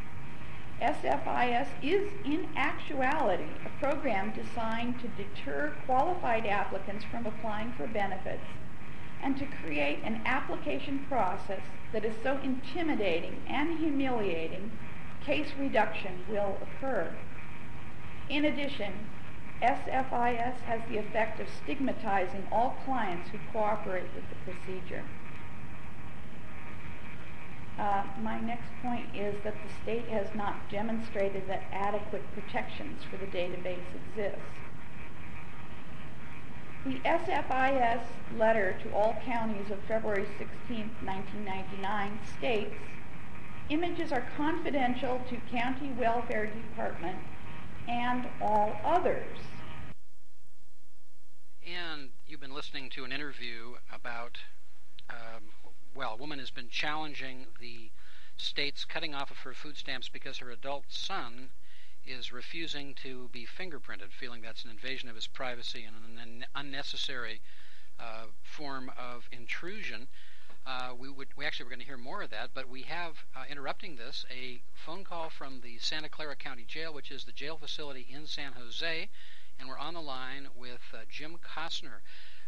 SFIS is in actuality a program designed to deter qualified applicants from applying for benefits and to create an application process that is so intimidating and humiliating, case reduction will occur. In addition, SFIS has the effect of stigmatizing all clients who cooperate with the procedure. My next point is that the state has not demonstrated that adequate protections for the database exist. The SFIS letter to all counties of February 16, 1999 states, images are confidential to county welfare department and all others. And you've been listening to an interview about a woman has been challenging the state's cutting off of her food stamps because her adult son is refusing to be fingerprinted, feeling that's an invasion of his privacy and an unnecessary form of intrusion. We actually were going to hear more of that, but we have, interrupting this, a phone call from the Santa Clara County Jail, which is the jail facility in San Jose, and we're on the line with Jim Costner,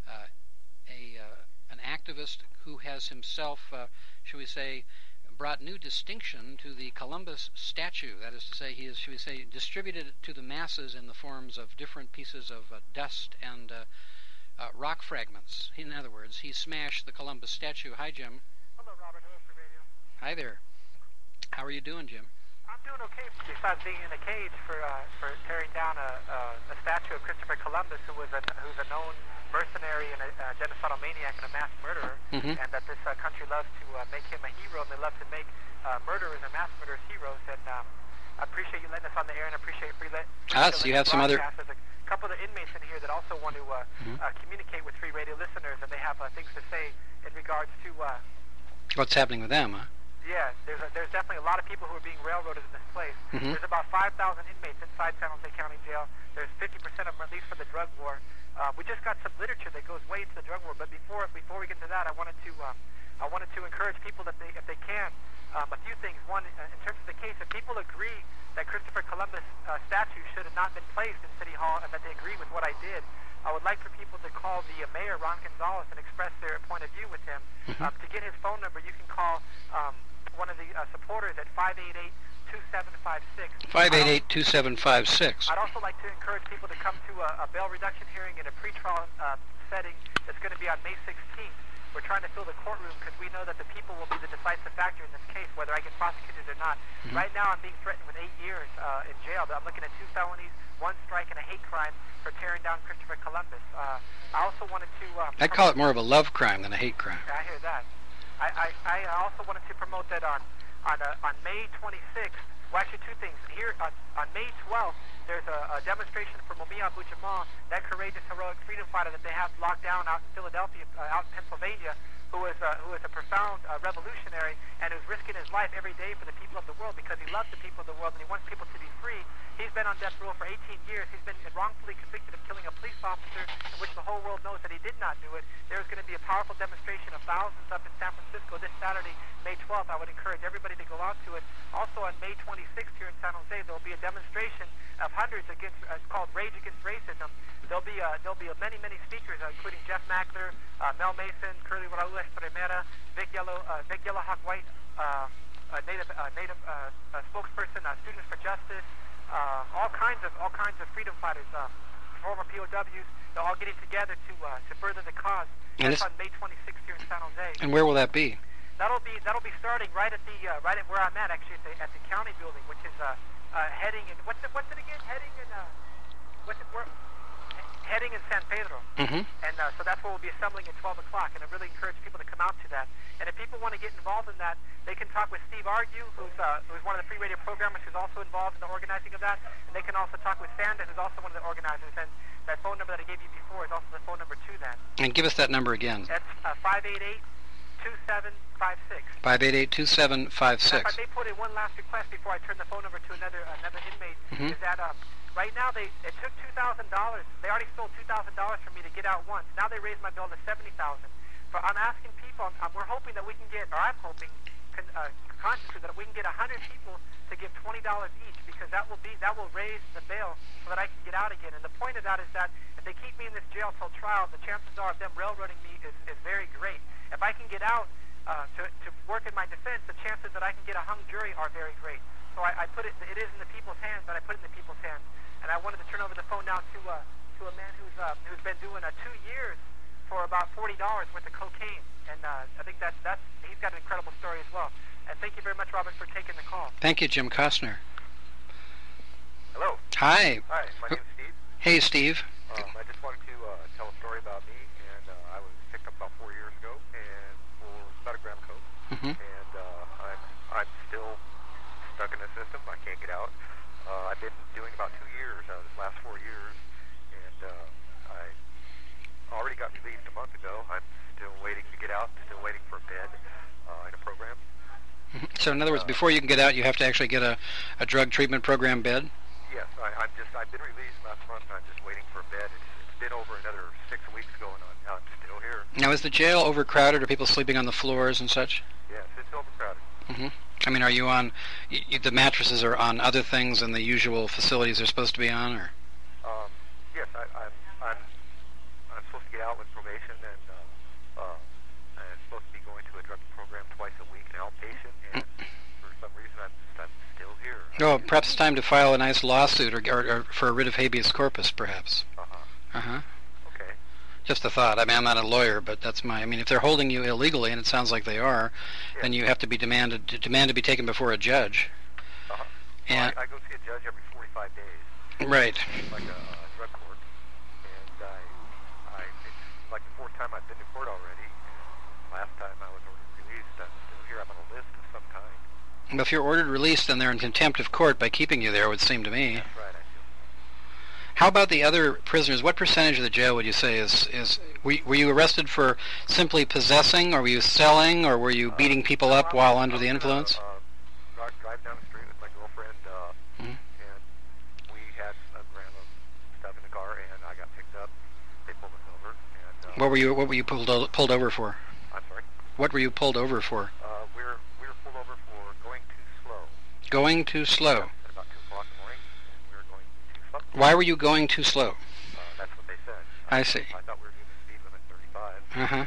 an activist who has himself, shall we say, brought new distinction to the Columbus statue. That is to say, he has, shall we say, distributed it to the masses in the forms of different pieces of dust and rock fragments. In other words, he smashed the Columbus statue. Hi, Jim. Hello, Robert. Hello, Free Radio. Hi there. How are you doing, Jim? I'm doing okay, besides being in a cage for tearing down a statue of Christopher Columbus, who's a known mercenary and a genocidal maniac and a mass murderer, and that this country loves to make him a hero, and they love to make murderers and mass murderers heroes. And I appreciate you letting us on the air, and I appreciate us. You have some other. There's a couple of inmates in here that also want to communicate with Free Radio listeners, and they have things to say in regards to what's happening with them, huh? Yeah, there's definitely a lot of people who are being railroaded in this place. There's about 5,000 inmates inside San Jose County Jail. There's 50% of them, at least for the drug war. We just got some literature that goes way into the drug war. But before we get into that, I wanted to encourage people that if they can, a few things. One, in terms of the case, if people agree that Christopher Columbus statue should have not been placed in City Hall and that they agree with what I did, I would like for people to call the mayor, Ron Gonzalez, and express their point of view with him. To get his phone number, you can call one of the supporters at 588-2756. 588-2756. I'd also like to encourage people to come to a bail reduction hearing in a pretrial setting that's going to be on May 16th. We're trying to fill the courtroom because we know that the people will be the decisive factor in this case, whether I get prosecuted or not. Right now, I'm being threatened with 8 years in jail, but I'm looking at 2 felonies, 1 strike, and a hate crime for tearing down Christopher Columbus. I also wanted to... I'd call it more of a love crime than a hate crime. I hear that. I also wanted to promote that on On May 26th, well, actually two things. Here on May 12th, there's a demonstration for Mumia Abu-Jamal, that courageous, heroic freedom fighter that they have locked down out in Philadelphia, out in Pennsylvania, who is a profound revolutionary and who's risking his life every day for the people of the world because he loves the people of the world and he wants people to be free. He's been on death row for 18 years. He's been wrongfully convicted of killing a police officer, in which the whole world knows that he did not do it. There's going to be a powerful demonstration of thousands up in San Francisco this Saturday, May 12th. I would encourage everybody to go out to it. Also on May 26th here in San Jose, there will be a demonstration of hundreds against, it's called Rage Against Racism. There'll be many speakers, including Jeff Mackler, Mel Mason, Curly Raúl Estremera, Vic Yellowhawk White, native spokesperson, Students for Justice, all kinds of freedom fighters, former POWs. They're all getting together to further the cause. And that's on May 26th here in San Jose. And where will that be? That'll be starting right at where I'm at, actually, at the county building, which is heading in what's it again? Heading in San Pedro. Mm-hmm. And so that's where we'll be assembling at 12 o'clock, and I really encourage people to come out to that. And if people want to get involved in that, they can talk with Steve Argue, who's one of the free radio programmers who's also involved in the organizing of that, and they can also talk with Sanda, who's also one of the organizers, and that phone number that I gave you before is also the phone number to that. And give us that number again. That's 588-2756. 588-2756. I may put in one last request before I turn the phone over to another inmate, Mm-hmm. is that right now it took $2,000. They already stole $2,000 from me to get out once. Now they raised my bill to $70,000. But I'm asking people, we're hoping that we can get, or I'm hoping consciously that we can get 100 people to give $20 each, because that will raise the bail so that I can get out again. And the point of that is that if they keep me in this jail till trial, the chances are of them railroading me is very great. If I can get out to work in my defense, the chances that I can get a hung jury are very great. So I put it is in the people's hands, but I put it in the people's hands. And I wanted to turn over the phone now to a man who's been doing 2 years for about $40 worth of cocaine. And I think that's he's got an incredible story as well. And thank you very much, Robert, for taking the call. Thank you, Jim Costner. Hello. Hi. Hi, my name's Steve. Hey, Steve. I just wanted to tell a story about me, and I was picked up about 4 years ago and for about a gram of coke, Mm-hmm. and I'm still stuck in the system. I can't get out. I've been doing about 2 years out of this last 4 years, and I already got released a month ago. I'm still waiting to get out, still waiting for a bed in a program. So in other words, before you can get out, you have to actually get a drug treatment program bed? Yes, I've been released last month, and I'm just waiting for a bed. It's been over another 6 weeks going on. I'm still here. Now, is the jail overcrowded? Are people sleeping on the floors and such? Yes, it's overcrowded. Mm-hmm. I mean, are you on, the mattresses are on other things than the usual facilities they're supposed to be on, or? Yes, I'm supposed to get out with probation, and I'm supposed to be going to a drug program twice a week, an outpatient, and for some reason I'm still here. Oh, perhaps it's time to file a nice lawsuit or for a writ of habeas corpus, perhaps. Uh-huh. Okay. Just a thought. I mean, I'm not a lawyer, but that's if they're holding you illegally, and it sounds like they are, Yes. then you have to be demand to be taken before a judge. Uh-huh. And I go see a judge every 45 days. right. Like a drug court, and it's like the fourth time I've been to court already. And last time I was ordered released, I'm still here. I'm on a list of some kind. But if you're ordered released, then they're in contempt of court by keeping you there, it would seem to me. That's right, I feel. How about the other prisoners? What percentage of the jail would you say is were you arrested for simply possessing, or were you selling, or were you beating people up while under the influence? Drive down the street with my girlfriend, and we had a gram of stuff in the car, and I got picked up. They pulled us over, and What were you pulled over for? I'm sorry. What were you pulled over for? We were pulled over for going too slow. Going too slow. At about 2 o'clock in the morning, and we were going too slow. Why were you going too slow? That's what they said. I see. I thought we were doing the speed limit 35. Uh-huh.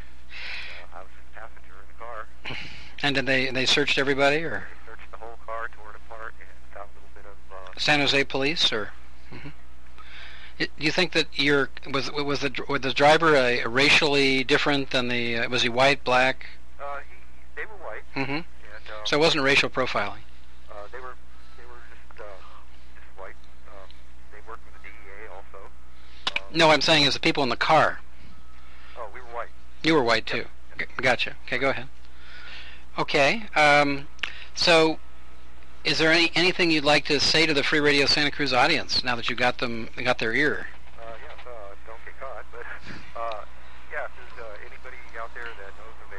I was just a passenger in the car. And then they searched everybody, or They searched the whole car, tore it apart, and found a little bit of... San Jose police, or? Mm-hmm. Do you think that was the driver racially different than was he white, black? They were white. Mm-hmm. And, So it wasn't racial profiling. They were just white. They worked with the DEA also. No, I'm saying is the people in the car. Oh, we were white. You were white too. Gotcha. Okay, go ahead. Okay. So, is there anything you'd like to say to the Free Radio Santa Cruz audience now that you got their ear? Yes, don't get caught. But yeah, if there's anybody out there that knows of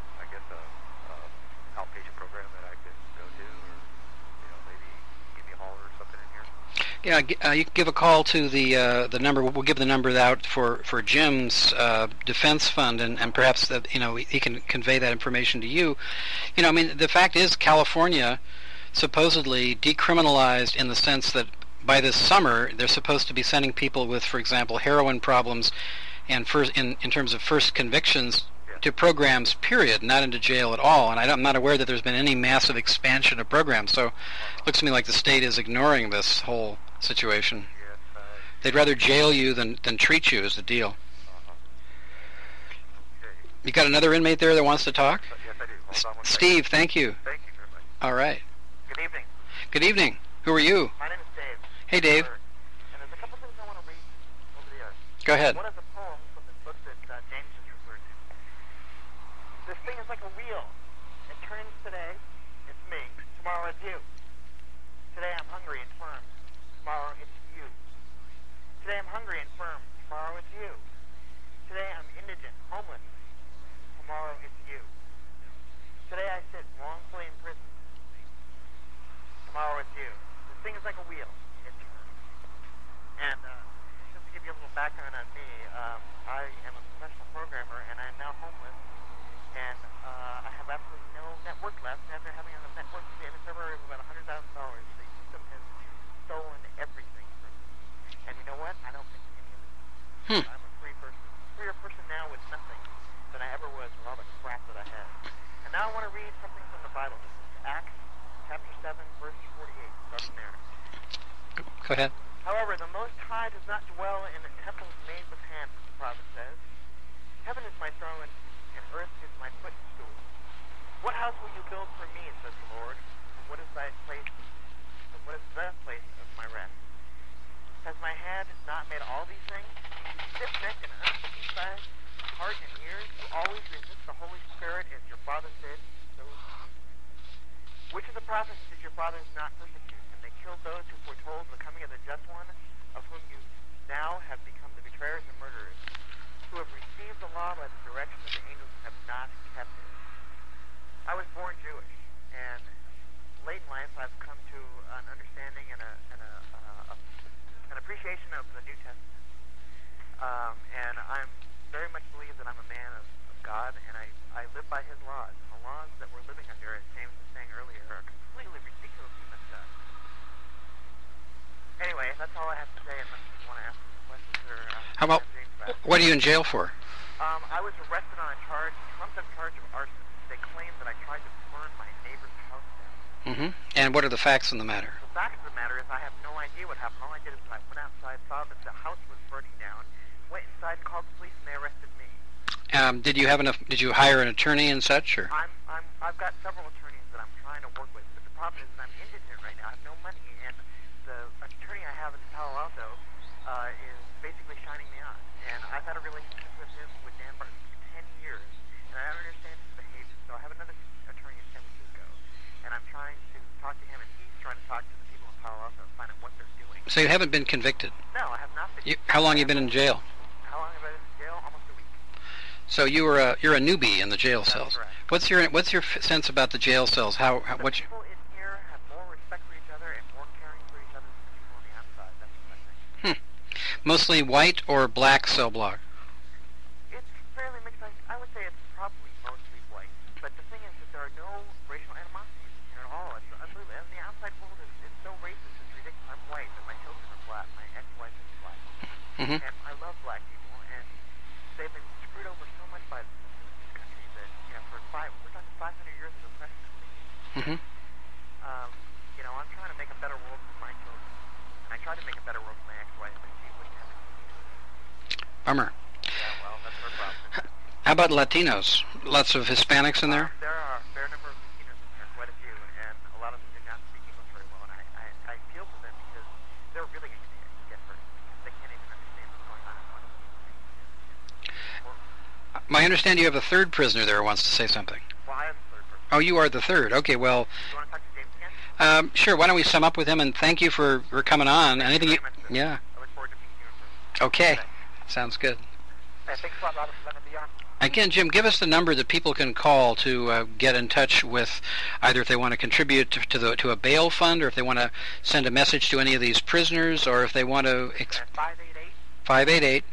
a outpatient program that I could go to, or maybe give me a holler or something in here. Yeah, you can give a call to the number. We'll give the number out for Jim's defense fund, and perhaps that he can convey that information to you. I mean, the fact is, California supposedly decriminalized in the sense that by this summer they're supposed to be sending people with, for example, heroin problems, and in terms of first convictions, to programs, period, not into jail at all. And I'm not aware that there's been any massive expansion of programs. So it looks to me like the state is ignoring this whole situation. They'd rather jail you than treat you is the deal. You got another inmate there that wants to talk? Yes, I do. Hold on Steve, thank you. Thank you very much. All right. Good evening. Good evening. Who are you? My name is Dave. Hey, Dave. And there's a couple things I want to read over the air. Go ahead. One is a poem from this book that James just referred to. This thing is like a wheel. It turns today, it's me. Tomorrow it's you. Today I'm hungry and firm. Tomorrow it's you. Today I'm hungry and firm. Tomorrow it's you. Today I'm indigent, homeless. Tomorrow it's you. Today I sit wrongfully in prison. Tomorrow it's you. This thing is like a wheel. It turns. And just to give you a little background on me, I am a professional programmer, and I am now homeless. And I have absolutely no net worth left. After having a net worth at the end of February of about $100,000, the system has stolen everything from me. And you know what? I don't think any of it. I'm a free person. Freer person now with nothing than I ever was with all the crap that I had. And now I want to read something from the Bible. This is Acts chapter 7, verse 48, starting there. Go ahead. However, the Most High does not dwell in the temples made with hands, as the prophet says. Heaven is my throne, and earth is my footstool. What house will you build for me, says the Lord? And what is thy place? And what is the place of my rest? Has my hand not made all these things? Stiff-necked and uncircumcised, heart and ears, who always resist the Holy Spirit, as your father said, so is he. Which of the prophets did your fathers not persecute? And they killed those who foretold the coming of the just one, of whom you now have become the betrayers and murderers, who have received the law by the direction of the angels and have not kept it. I was born Jewish, and late in life I've come to an understanding and an appreciation of the New Testament. And I'm very much believe that I'm a man of God, and I live by his laws. And the laws that we're living under, as James was saying earlier, are completely ridiculously messed up. Anyway, that's all I have to say, unless you want to ask some questions or How about, what are you in jail for? I was arrested on a trumped up charge of arson. They claim that I tried to burn my neighbor's house down. And what are the facts in the matter? The fact of the matter is I have no idea what happened. All I did is I went outside, saw that the house was burning down, went inside, called the police, and they arrested me. Did you have enough? Did you hire an attorney and such, or? I've got several attorneys that I'm trying to work with, but the problem is that I'm indigent right now. I have no money, and the attorney I have in Palo Alto is basically shining me on. And I've had a relationship with him, with Dan Barton, for 10 years, and I don't understand his behavior. So I have another attorney in San Francisco, and I'm trying to talk to him, and he's trying to talk to the people in Palo Alto and find out what they're doing. So you haven't been convicted? No, I have not been. How long have you been in jail? How long have I been in jail? Almost a week. So you're a newbie in the jail cells. That's What's correct. your sense about the jail cells? The people in here have more respect for each other and more caring for each other than the people on the outside. That's what I think. Mostly white or black cell block? It's fairly mixed. I would say it's probably mostly white. But the thing is that there are no racial animosities in here at all. It's unbelievable. And the outside world is so racist. It's ridiculous. I'm white, but my children are black. My ex-wife is black. And I love black people. And they've been screwed over so much by the system in this country that, we're talking 500 years of oppression. I'm trying to make a better world for my children. And I tried to make a better world for my ex-wife, but she wouldn't have it. Bummer. Yeah, well, that's her problem. How about Latinos? Lots of Hispanics in there? There are a fair number of Latinos in there, quite a few, and a lot of them do not speak English very well, and I feel for them because they're really going to get hurt. They can't even understand what's going on. I understand you have a third prisoner there who wants to say something. Well, I am the third person. Oh, you are the third. Okay, well, You want to Sure. Why don't we sum up with him, and thank you for coming on. Anything you... Yeah. I look forward to meeting you in person. Okay. Sounds good. Thanks a lot, Robert, for letting me be on. Again, Jim, give us the number that people can call to get in touch with, either if they want to contribute to a bail fund, or if they want to send a message to any of these prisoners, or if they want to... 588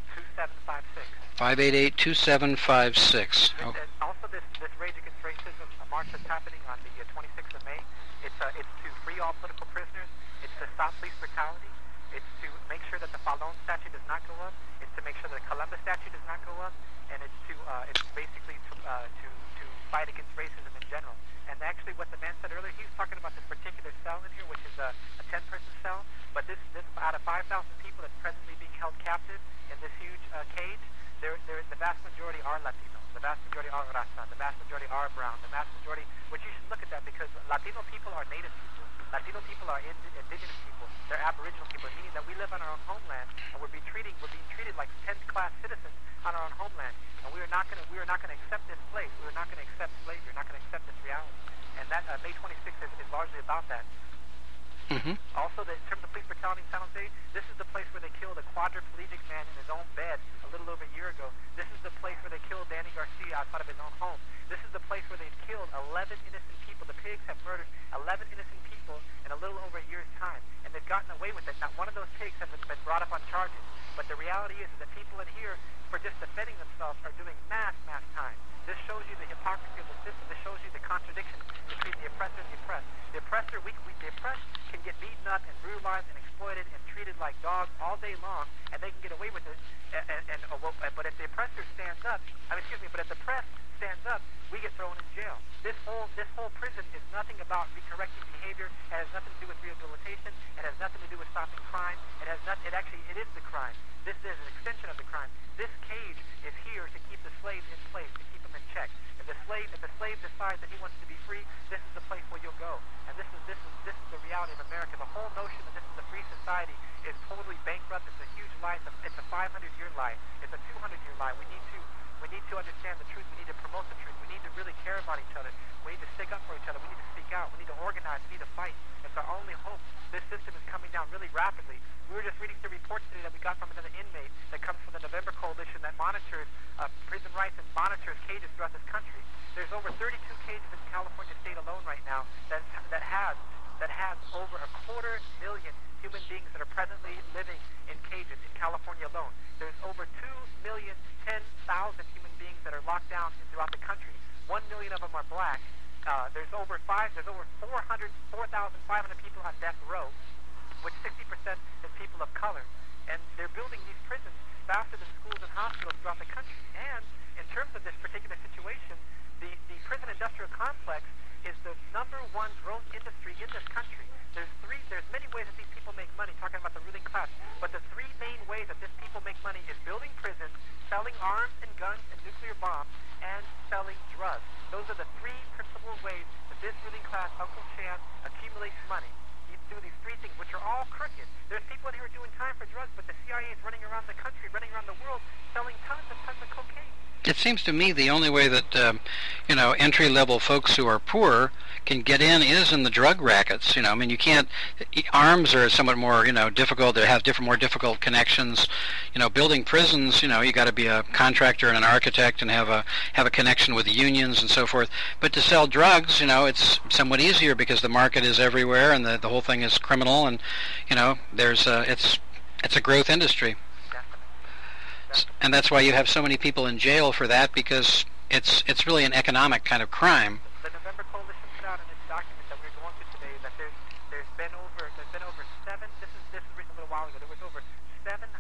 588-2756. And also, this Rage Against Racism march that's happening on the 26th of May, it's to free all political prisoners. It's to stop police brutality. It's to make sure that the Falun statue does not go up. It's to make sure that the Columbus statue does not go up. And it's basically to fight against racism in general. And actually, what the man said earlier, he was talking about this particular cell in here, which is a 10-person cell. But this out of 5,000 people that's presently being held captive in this huge cage, the vast majority are Latino, the vast majority are Raza, the vast majority are brown, the vast majority, which you should look at that, because Latino people are native people. Latino people are indigenous people. They're Aboriginal people, meaning that we live on our own homeland, and we're being treated like 10th-class citizens on our own homeland. And we are not going to accept this place. We are not going to accept slavery. We're not going to accept this reality. And that May 26th is largely about that. Mm-hmm. Also, in terms of police brutality in San Jose, this is the place where they killed a quadriplegic man in his own bed a little over a year ago. This is the place where they killed Danny Garcia outside of his own home. This is the place where they've killed 11 innocent people. The pigs have murdered 11 innocent people in a little over a year's time, and they've gotten away with it. Not one of those pigs has been brought up on charges. But the reality is that people in here, for just defending themselves, are doing mass time. This shows you the hypocrisy of the system. This shows you the contradiction between the oppressor and the oppressed. The oppressed can get beaten up and brutalized and exploited and treated like dogs all day long, and they can get away with it. But if the oppressor stands up, but if the press stands up, we get thrown in jail. This whole prison is nothing about correcting behavior. It has nothing to do with rehabilitation. It has nothing to do with stopping crime. It is the crime. This is an extension of the crime. This cage is here to keep the slaves in place, to keep them in check. If the slave decides that he wants to be free, this is the place where you'll go. And this is the reality of America. The whole notion that this is a free society is totally bankrupt. It's a huge lie. It's a 500-year lie. It's a 200-year lie. We need to understand the truth. We need to promote the truth. We need to really care about each other. We need to stick up for each other. We need to speak out. We need to organize. We need to fight. It's our only hope. This system is coming down really rapidly. We were just reading the reports today that we got from another inmate that comes from the November Coalition that monitors prison rights and monitors cages throughout this country. There's over 32 cages in California state alone right now that has over 250,000 human beings that are presently living in cages in California alone. There's over 2,010,000 human beings that are locked down throughout the country. 1 million of them are black. There's over 4,500 people on death row, which 60% is people of color. And they're building these prisons faster than schools and hospitals throughout the country. And in terms of this particular situation, the prison industrial complex is the #1 growth industry in this country. There's many ways that these people make money, talking about the ruling class. But the 3 main ways that these people make money is building prisons, selling arms and guns and nuclear bombs, and selling drugs. Those are the 3 principal ways that this ruling class, Uncle Chan, accumulates money. You do these 3 things, which are all crooked. There's people in here who are doing time for drugs, but the CIA is running around the country, running around the world, selling tons and tons of cocaine. It seems to me the only way that entry-level folks who are poor can get in is in the drug rackets. You can't. Arms are somewhat more difficult. They have more difficult connections. Building prisons. You got to be a contractor and an architect and have a connection with the unions and so forth. But to sell drugs, it's somewhat easier because the market is everywhere and the whole thing is criminal and there's it's a growth industry. And that's why you have so many people in jail for that, because it's really an economic kind of crime. The November Coalition put out in its document that we're going through today that there's been over 7. This is written a little while ago. There was over 700,000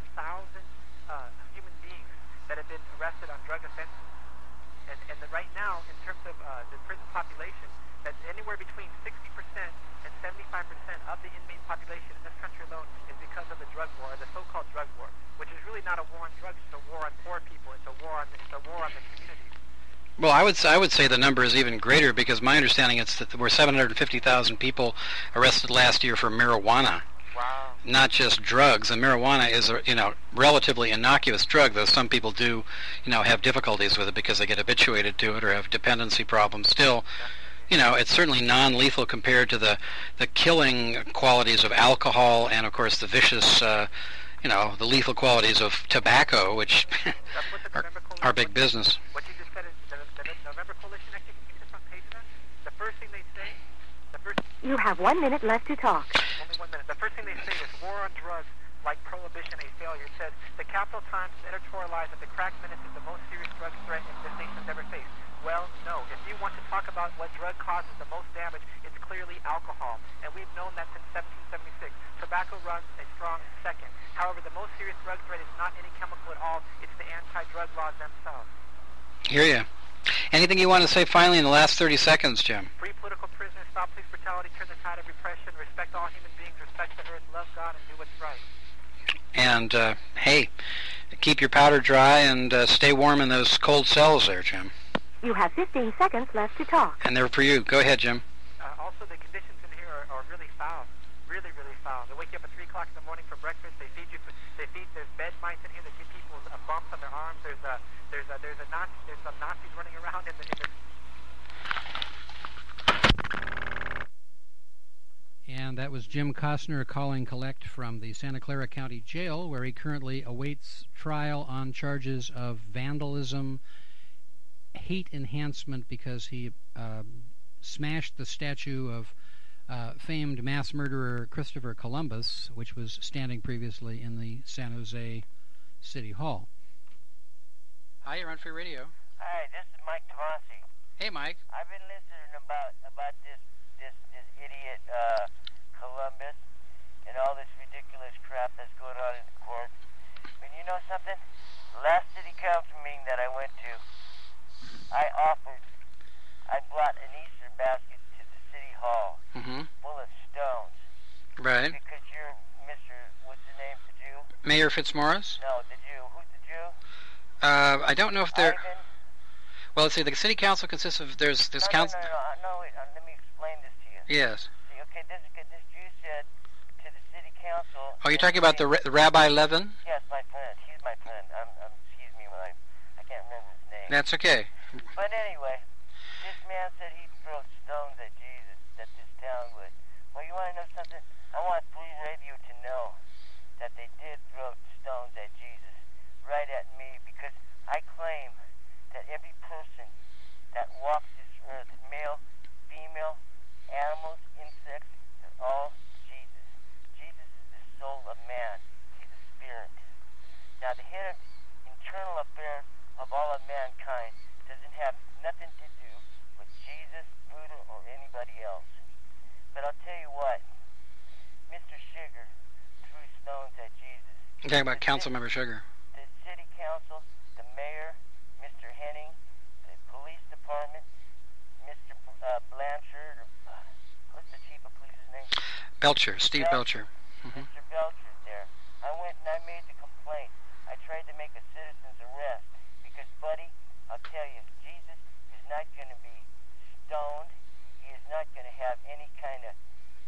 human beings that have been arrested on drug offenses. And right now, in terms of the prison population, that's anywhere between 60% and 75% of the inmate population in this country alone is because of the drug war, or the so-called drug war, which is really not a war on drugs. It's a war on poor people. It's a war on the communities. Well, I would say the number is even greater, because my understanding is that there were 750,000 people arrested last year for marijuana. Wow. Not just drugs. And marijuana is a relatively innocuous drug, though some people do have difficulties with it because they get habituated to it or have dependency problems. Still, it's certainly non-lethal compared to the killing qualities of alcohol and, of course, the vicious, the lethal qualities of tobacco, which are big business. What you just said is the November Coalition, I think, is the front page of that. The first thing they say, You have 1 minute left to talk. Only 1 minute. The first thing they say is war on drugs, like prohibition, a failure. It said the Capital Times editorialized that the crack menace is the most serious drug threat this nation has ever faced. Well, no. If you want to talk about what drug causes the most damage, it's clearly alcohol. And we've known that since 1776. Tobacco runs a strong second. However, the most serious drug threat is not any chemical at all. It's the anti-drug laws themselves. Hear ya. Anything you want to say finally in the last 30 seconds, Jim? Free political prisoners, stop police brutality, turn the tide of repression, respect all human beings, respect the earth, love God, and do what's right. And, hey, keep your powder dry and stay warm in those cold cells there, Jim. You have 15 seconds left to talk. And they're for you. Go ahead, Jim. Also, the conditions in here are really foul. Really, really foul. They wake you up at 3 o'clock in the morning for breakfast. They feed you. There's bed mice in here that give people bumps on their arms. There's some Nazis running around in the And that was Jim Costner calling collect from the Santa Clara County Jail, where he currently awaits trial on charges of vandalism, hate enhancement because he smashed the statue of famed mass murderer Christopher Columbus, which was standing previously in the San Jose City Hall. Hi, you're on Free Radio. Hi, this is Mike Tomasi. Hey, Mike. I've been listening about this idiot Columbus and all this ridiculous crap that's going on in the court. And you know something? The last city council meeting that I went to, I brought an Easter basket to the city hall full of stones. Right. Because you're Mr. What's his name, the Jew? Mayor Fitzmaurice? No, the Jew. Who's the Jew? I don't know if they're... Ivan? Well, let's see, the city council consists of... There's this council... No, wait, let me explain this to you. Yes. See, okay, this Jew said to the city council... Oh, you're talking about the Rabbi Levin? Yes, my friend. He's my friend. Excuse me when I can't remember his name. That's okay. But anyway, this man said he'd throw stones at Jesus, that this town would. Well, you want to know something? I want Free Radio to know that they did throw stones at Jesus, right at me, because I claim that every person that walks this earth, male, female, animals, insects, they're all Jesus. Jesus is the soul of man. He's a spirit. Now, the head of internal affairs of all of mankind doesn't have nothing to do with Jesus, Buddha, or anybody else. But I'll tell you what, Mr. Sugar threw stones at Jesus. You're talking about Councilmember Sugar. The city council, the mayor, Mr. Henning, the police department, Mr. Blanchard, what's the chief of police's name? Belcher, Steve Belcher. Mr. Belcher's there. I went and I made the complaint. I tried to make a citizen's arrest because, buddy, I'll tell you, Jesus is not going to be stoned. He is not going to have any kind of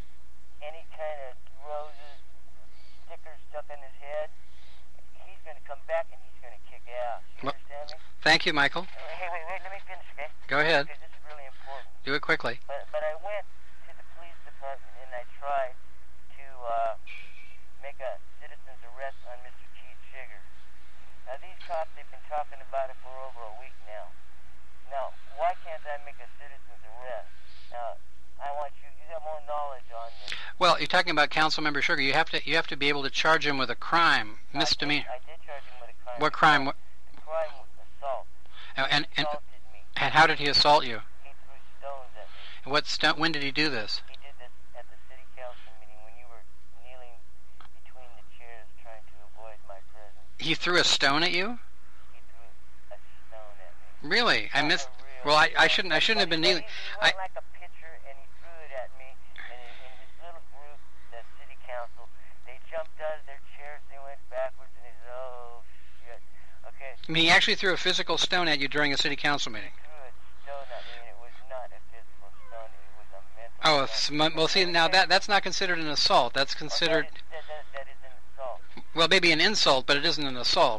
roses, stickers stuck in his head. He's going to come back and he's going to kick ass. You understand me? Thank you, Michael. Hey, wait, let me finish, okay? Go ahead. Because this is really important. Do it quickly. But I went to the police department and I tried to make a citizen's arrest on Mr. Keith Sugar. Now, these cops, they've been talking about it for over a week now. Now, why can't I make a citizen's arrest? Now, I want you have more knowledge on this. Well, you're talking about Councilmember Sugar. You have to be able to charge him with a crime, misdemeanor. I did charge him with a crime. What crime? The crime was assault. And Assaulted me. And how did he assault you? He threw stones at me. When did he do this? He did this at the city council meeting when you were kneeling between the chairs trying to avoid my presence. He threw a stone at you? He threw a stone at me. Really? I missed. Well, I shouldn't have been kneeling. He went like a pitcher and he threw it at me. And in his little group, the city council, they jumped out of their chairs. They went backwards and he said, "Oh shit." Okay. I mean, he actually threw a physical stone at you during a city council meeting. He threw a stone at me, and it was not a physical stone. It was a mental. Well, see, now that's not considered an assault. That's considered. That is an assault. Well, maybe an insult, but it isn't an assault.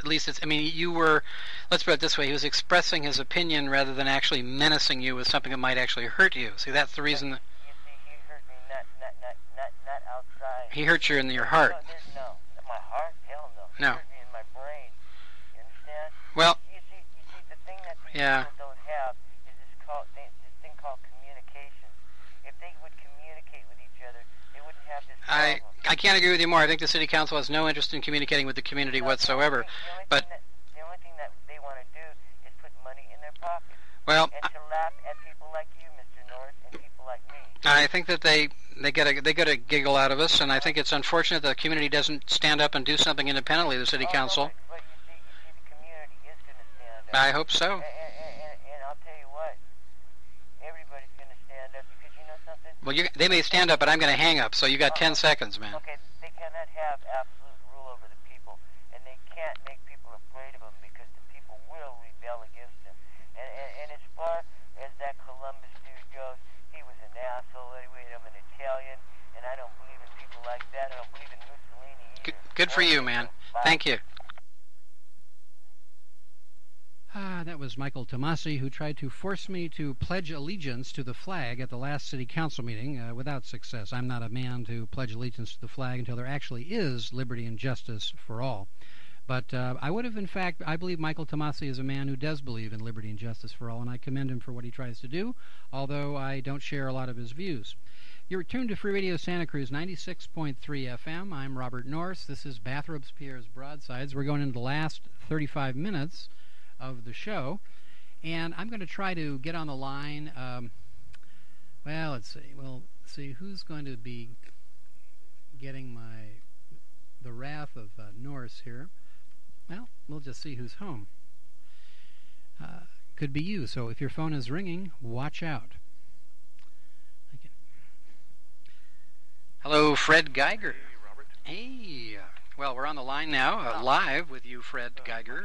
at least it's, I mean, you were, let's put it this way, he was expressing his opinion rather than actually menacing you with something that might actually hurt you. See, that's the reason that... You see, he hurt me not outside. He hurt you in your heart. No, my heart? Hell no. He No. hurt me in my brain. You understand? Well... You see, the thing that these people don't have is this thing called communication. If they would communicate with each other, they wouldn't have this problem. I can't agree with you more. I think the city council has no interest in communicating with the community whatsoever. The only thing that they want to do is put money in their pockets. Well, and to laugh at people like you, Mr. Norris, and people like me. I think that they get a giggle out of us, and I think it's unfortunate that the community doesn't stand up and do something independently of the city council. But you see, the community is going to stand up. I hope so. And I'll tell you what, everybody's going to stand up, because you know something? Well, they may stand up, but I'm going to hang up, so you got 10 seconds, man. Okay, they cannot have absolute rule over the people, and they can't make people afraid of them, because the people will rebel against them. And as far as that Columbus dude goes, he was an asshole anyway. I'm an Italian, and I don't believe in people like that. I don't believe in Mussolini either. Good for you, man. Bye. Thank you. That was Michael Tomasi, who tried to force me to pledge allegiance to the flag at the last city council meeting without success. I'm not a man to pledge allegiance to the flag until there actually is liberty and justice for all. But I would have, in fact, I believe Michael Tomasi is a man who does believe in liberty and justice for all, and I commend him for what he tries to do, although I don't share a lot of his views. You're tuned to Free Radio Santa Cruz 96.3 FM. I'm Robert Norris. This is Bathrobes Pierre's Broadsides. We're going into the last 35 minutes of the show, and I'm going to try to get on the line. Well, let's see. We'll see who's going to be getting the wrath of Norris here. Well, we'll just see who's home. Could be you, so if your phone is ringing, watch out. Hello, Fred Geiger. Hey, Robert. Hey. Well, we're on the line now, live with you, Fred Geiger.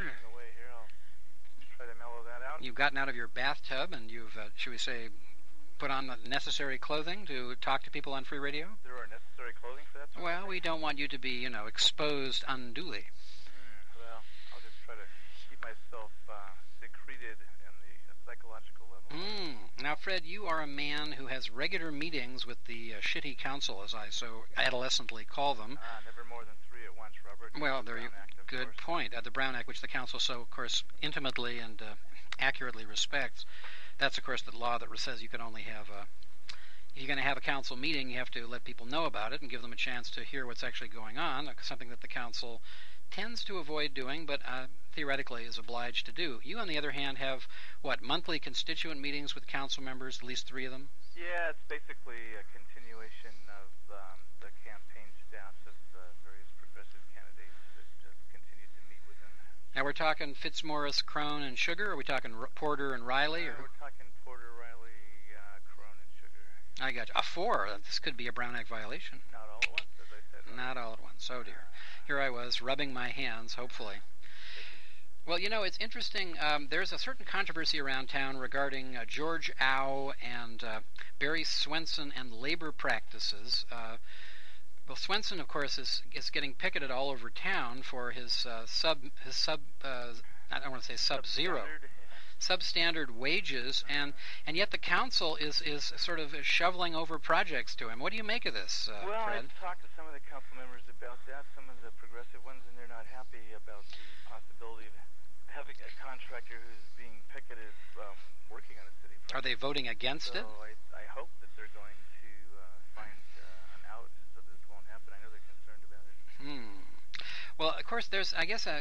Try to mellow that out. You've gotten out of your bathtub and you've, should we say, put on the necessary clothing to talk to people on Free Radio? There are necessary clothing for that? Well, we don't want you to be, exposed unduly. Well, I'll just try to keep myself secreted in the psychological level. Now, Fred, you are a man who has regular meetings with the shitty council, as I so adolescently call them. Never more than 3 at once, Robert. Well, there you good point. The Brown Act, which the council so, of course, intimately and accurately respects. That's, of course, the law that says you can only have if you're going to have a council meeting, you have to let people know about it and give them a chance to hear what's actually going on, something that the council tends to avoid doing, but theoretically is obliged to do. You, on the other hand, have, monthly constituent meetings with council members, at least 3 of them? Yeah, it's basically a continuation of the campaign staffs of various progressive candidates that continue to meet with them. Now we're talking Fitzmaurice, Crone, and Sugar? Or are we talking Porter and Riley? Or? We're talking Porter, Riley, Crone, and Sugar. I got you. 4. This could be a Brown Act violation. Not all at once, as I said. Not all at once. Oh, dear. Here I was, rubbing my hands, hopefully. Well, it's interesting. There's a certain controversy around town regarding George Au and Barry Swenson and labor practices. Well, Swenson, of course, is getting picketed all over town for his I don't want to say sub-zero, substandard wages, and yet the council is sort of shoveling over projects to him. What do you make of this, Well, Fred? I've talked to some of the council members about that, some of the progressive ones, and they're not happy about the possibility of having a contractor who's being picketed working on a city project. Are they voting against it? So I hope that they're going to find an out so this won't happen. I know they're concerned about it. Well, of course, there's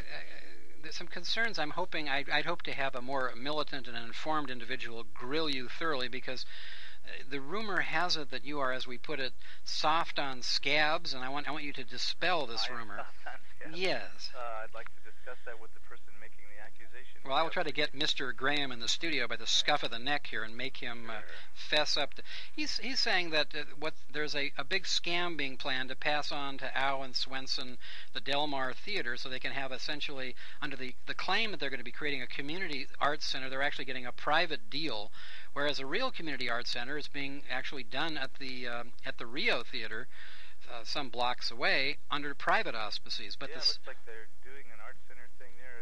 some concerns. I'm hoping I'd hope to have a more militant and informed individual grill you thoroughly, because the rumor has it that you are, as we put it, soft on scabs, and I want you to dispel this rumor. Soft on scabs. Yes. I'd like to discuss that with the person making the accusation. Well, I will try to get Mr. Graham in the studio by the scuff of the neck here and make him fess up. He's saying that there's a big scam being planned to pass on to Au and Swenson the Del Mar Theater, so they can have essentially, under the claim that they're going to be creating a community arts center, they're actually getting a private deal, whereas a real community arts center is being actually done at the Rio Theater, some blocks away, under private auspices. But it looks like they're doing an art center thing there.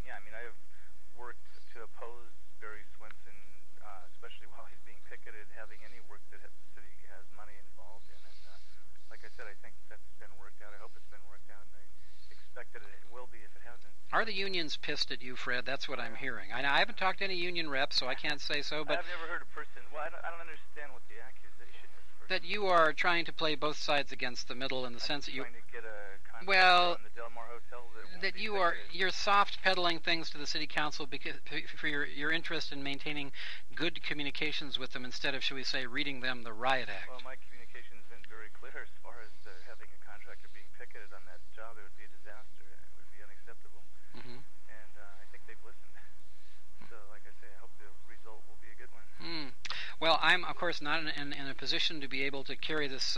yeah, I mean, I have worked to oppose Barry Swinson, especially while he's being picketed, having any work that the city has money involved in. And like I said, I think that's been worked out. I hope it's been worked out, and I expect that it will be if it hasn't. Are the unions pissed at you, Fred? That's what I'm hearing. I haven't talked to any union reps, so I can't say so. But I've never heard a person. Well, I don't understand what the accusation is. That you are trying to play both sides against the middle in the sense that you. Trying to get a contract on the Del Mar Hotel that you're soft peddling things to the city council because for your interest in maintaining good communications with them instead of, shall we say, reading them the Riot Act. Well, my communication has been very clear as far as having a contractor being picketed on that job. It would be a disaster. It would be unacceptable. Mm-hmm. And I think they've listened. So, like I say, I hope the result will be a good one. Well, I'm, of course, not in a position to be able to carry this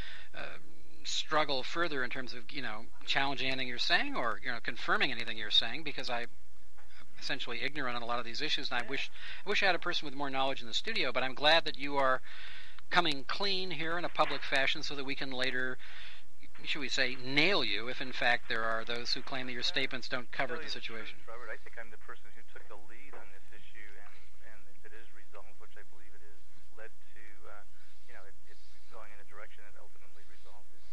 struggle further in terms of, challenging anything you're saying or, confirming anything you're saying because I'm essentially ignorant on a lot of these issues. And I wish I had a person with more knowledge in the studio, but I'm glad that you are coming clean here in a public fashion so that we can later, should we say, nail you if in fact there are those who claim that your statements don't cover the situation. Robert, I think I'm the person who took the lead on this issue, and if it is resolved, which I believe it is, led to, it's going in a direction that ultimately resolved it.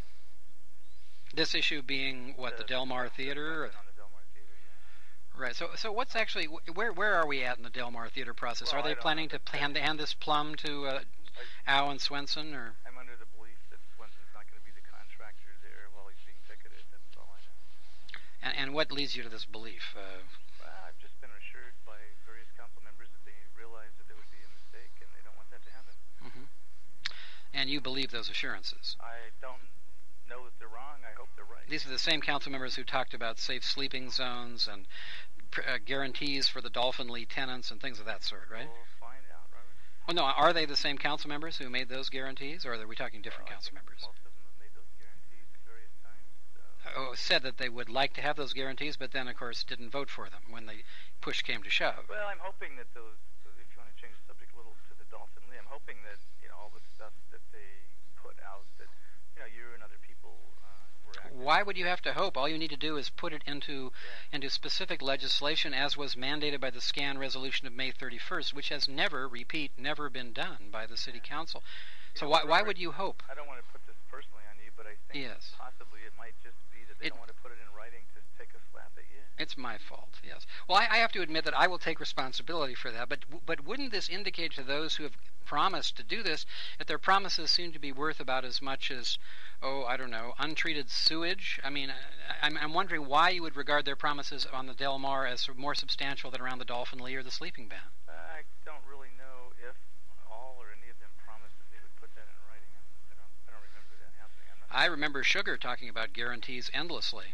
This issue being what, the Del Mar Theater? On the Del Mar Theater, yeah. Right. So what's actually where are we at in the Del Mar Theater process? Well, are they planning to hand this plum to Al and Swenson, or? I'm under the belief that Swenson's not going to be the contractor there while he's being picketed. That's all I know. And what leads you to this belief? I've just been assured by various council members that they realize that it would be a mistake and they don't want that to happen. Mm-hmm. And you believe those assurances? I don't know that they're wrong. I hope they're right. These are the same council members who talked about safe sleeping zones and guarantees for the Dolphin Lee tenants and things of that sort, right? We'll find out, Robert. Well, no, are they the same council members who made those guarantees, or are we talking different council members? Most of them have made those guarantees at various times. Said that they would like to have those guarantees, but then, of course, didn't vote for them when the push came to shove. Well, I'm hoping that those, if you want to change the subject a little to the Dolphin Lee, I'm hoping that, all the stuff that they put out, that, you and other people were active. Why would you have to hope? All you need to do is put it into specific legislation as was mandated by the SCAN resolution of May 31st, which has never been done by the City Council. So why would you hope? I don't want to put this personally on you, but I think possibly it might just be that they don't want to put it in writing to take a slap at you. It's my fault, yes. Well, I have to admit that I will take responsibility for that, but wouldn't this indicate to those who have promised to do this that their promises seem to be worth about as much as, untreated sewage? I mean, I'm wondering why you would regard their promises on the Del Mar as more substantial than around the Dolphin Lee or the Sleeping Ban. I don't really know if all or any of them promised that they would put that in writing. I don't remember that happening. I remember Sugar talking about guarantees endlessly.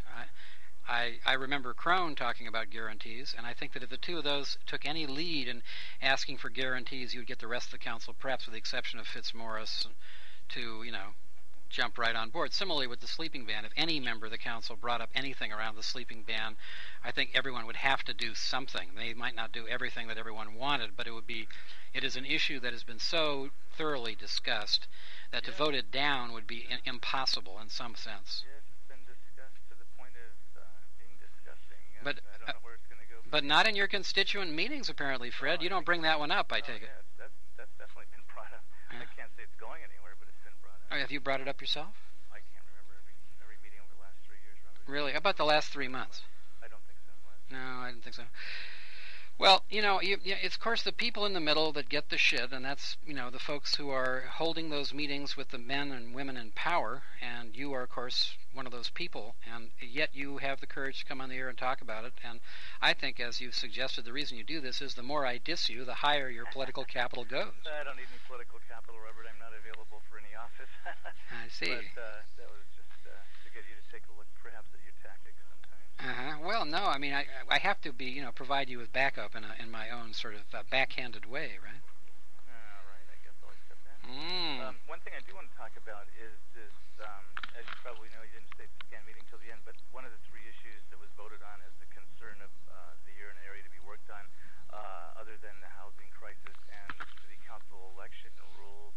I remember Crone talking about guarantees, and I think that if the two of those took any lead in asking for guarantees, you would get the rest of the council, perhaps with the exception of Fitzmaurice, to, jump right on board. Similarly with the sleeping ban, if any member of the council brought up anything around the sleeping ban, I think everyone would have to do something. They might not do everything that everyone wanted, but it is an issue that has been so thoroughly discussed that to vote it down would be impossible in some sense. Yes, it's been discussed to the point of being disgusting. But I don't know where it's going to go. But not in your constituent meetings, apparently, Fred. You don't bring that one up, I take it. Yeah, that's definitely been brought up. I can't say it's going anywhere, but it's been brought up. Have you brought it up yourself? I can't remember every meeting over the last 3 years, Robert. Really? How about the last 3 months? I don't think so. No, I didn't think so. Well, it's of course the people in the middle that get the shit, and that's, the folks who are holding those meetings with the men and women in power, and you are, of course, one of those people, and yet you have the courage to come on the air and talk about it, and I think, as you've suggested, the reason you do this is the more I diss you, the higher your political capital goes. I don't need any political capital, Robert. I'm not available for any office. I see. But that was just to get you to take a look, perhaps, at your tactics sometimes. Well, no, I mean, I have to be, provide you with backup in my own sort of backhanded way, right? All right, I guess I'll accept that. One thing I do want to talk about is this, as you probably know, you didn't stay at the SCAN meeting till the end, but one of the 3 issues that was voted on as the concern of the year and area to be worked on, other than the housing crisis and city council election rules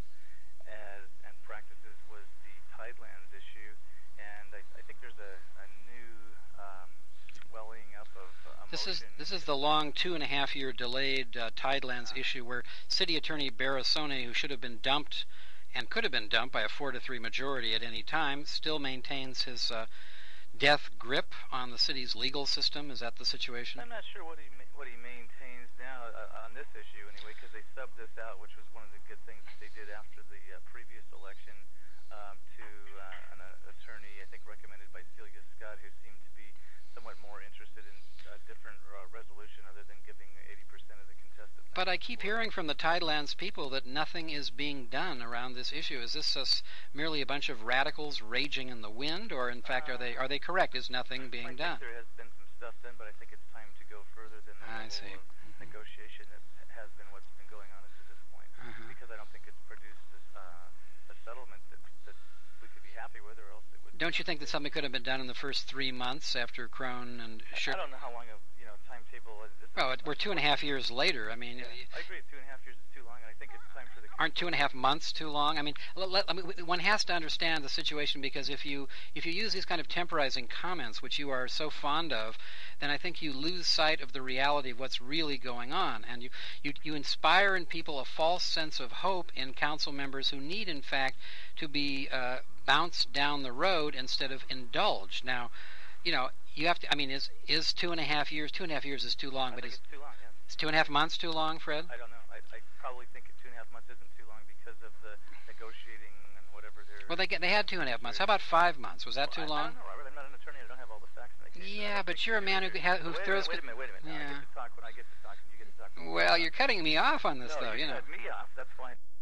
and practices, was the Tidelands issue. And I think there's a new welling up of emotion. This this is the long 2.5-year delayed Tidelands issue where City Attorney Barasone, who should have been dumped and could have been dumped by a 4-3 majority at any time, still maintains his death grip on the city's legal system. Is that the situation? I'm not sure what he maintains now on this issue anyway, because they subbed this out, which was one of the good things that they did after the previous election, to an attorney, I think, recommended by Celia Scott, who seemed to be somewhat more interested in a different resolution other than giving 80% of the contested. But I keep hearing from the Tidelands people that nothing is being done around this issue. Is this merely a bunch of radicals raging in the wind, or in fact are they correct? Is nothing being done? I think there has been some stuff done, but I think it's time to go further than the level of negotiation that has been what's been going on to this point, because I don't think it's produced a settlement that we could be happy with, or else it would. Don't you think that something could have been done in the first 3 months after Crone and I don't know how long a timetable is. Well, we're 2.5 years later. I mean, I agree. 2.5 years is too long, and I think it's time for the. Aren't 2.5 months too long? I mean, one has to understand the situation, because if you use these kind of temporizing comments, which you are so fond of, then I think you lose sight of the reality of what's really going on, and you inspire in people a false sense of hope in council members who need, in fact, to be bounced down the road instead of indulged. Now, you have to. I mean, is 2.5 years? 2.5 years is too long, but it's too long. Yeah. Is 2.5 months too long, Fred? I don't know. I probably think 2.5 months isn't too long because of the negotiating and whatever they're. Well, they had 2.5 months. How about 5 months? Was that too long? I don't know, Robert. I'm not an attorney. I don't have all the facts in the case. Yeah, but you're a man who throws. Wait a minute. Yeah. I get to talk when I get to talk, and you get to talk. Well, you're cutting me off on this, though. You cut me off. That's fine.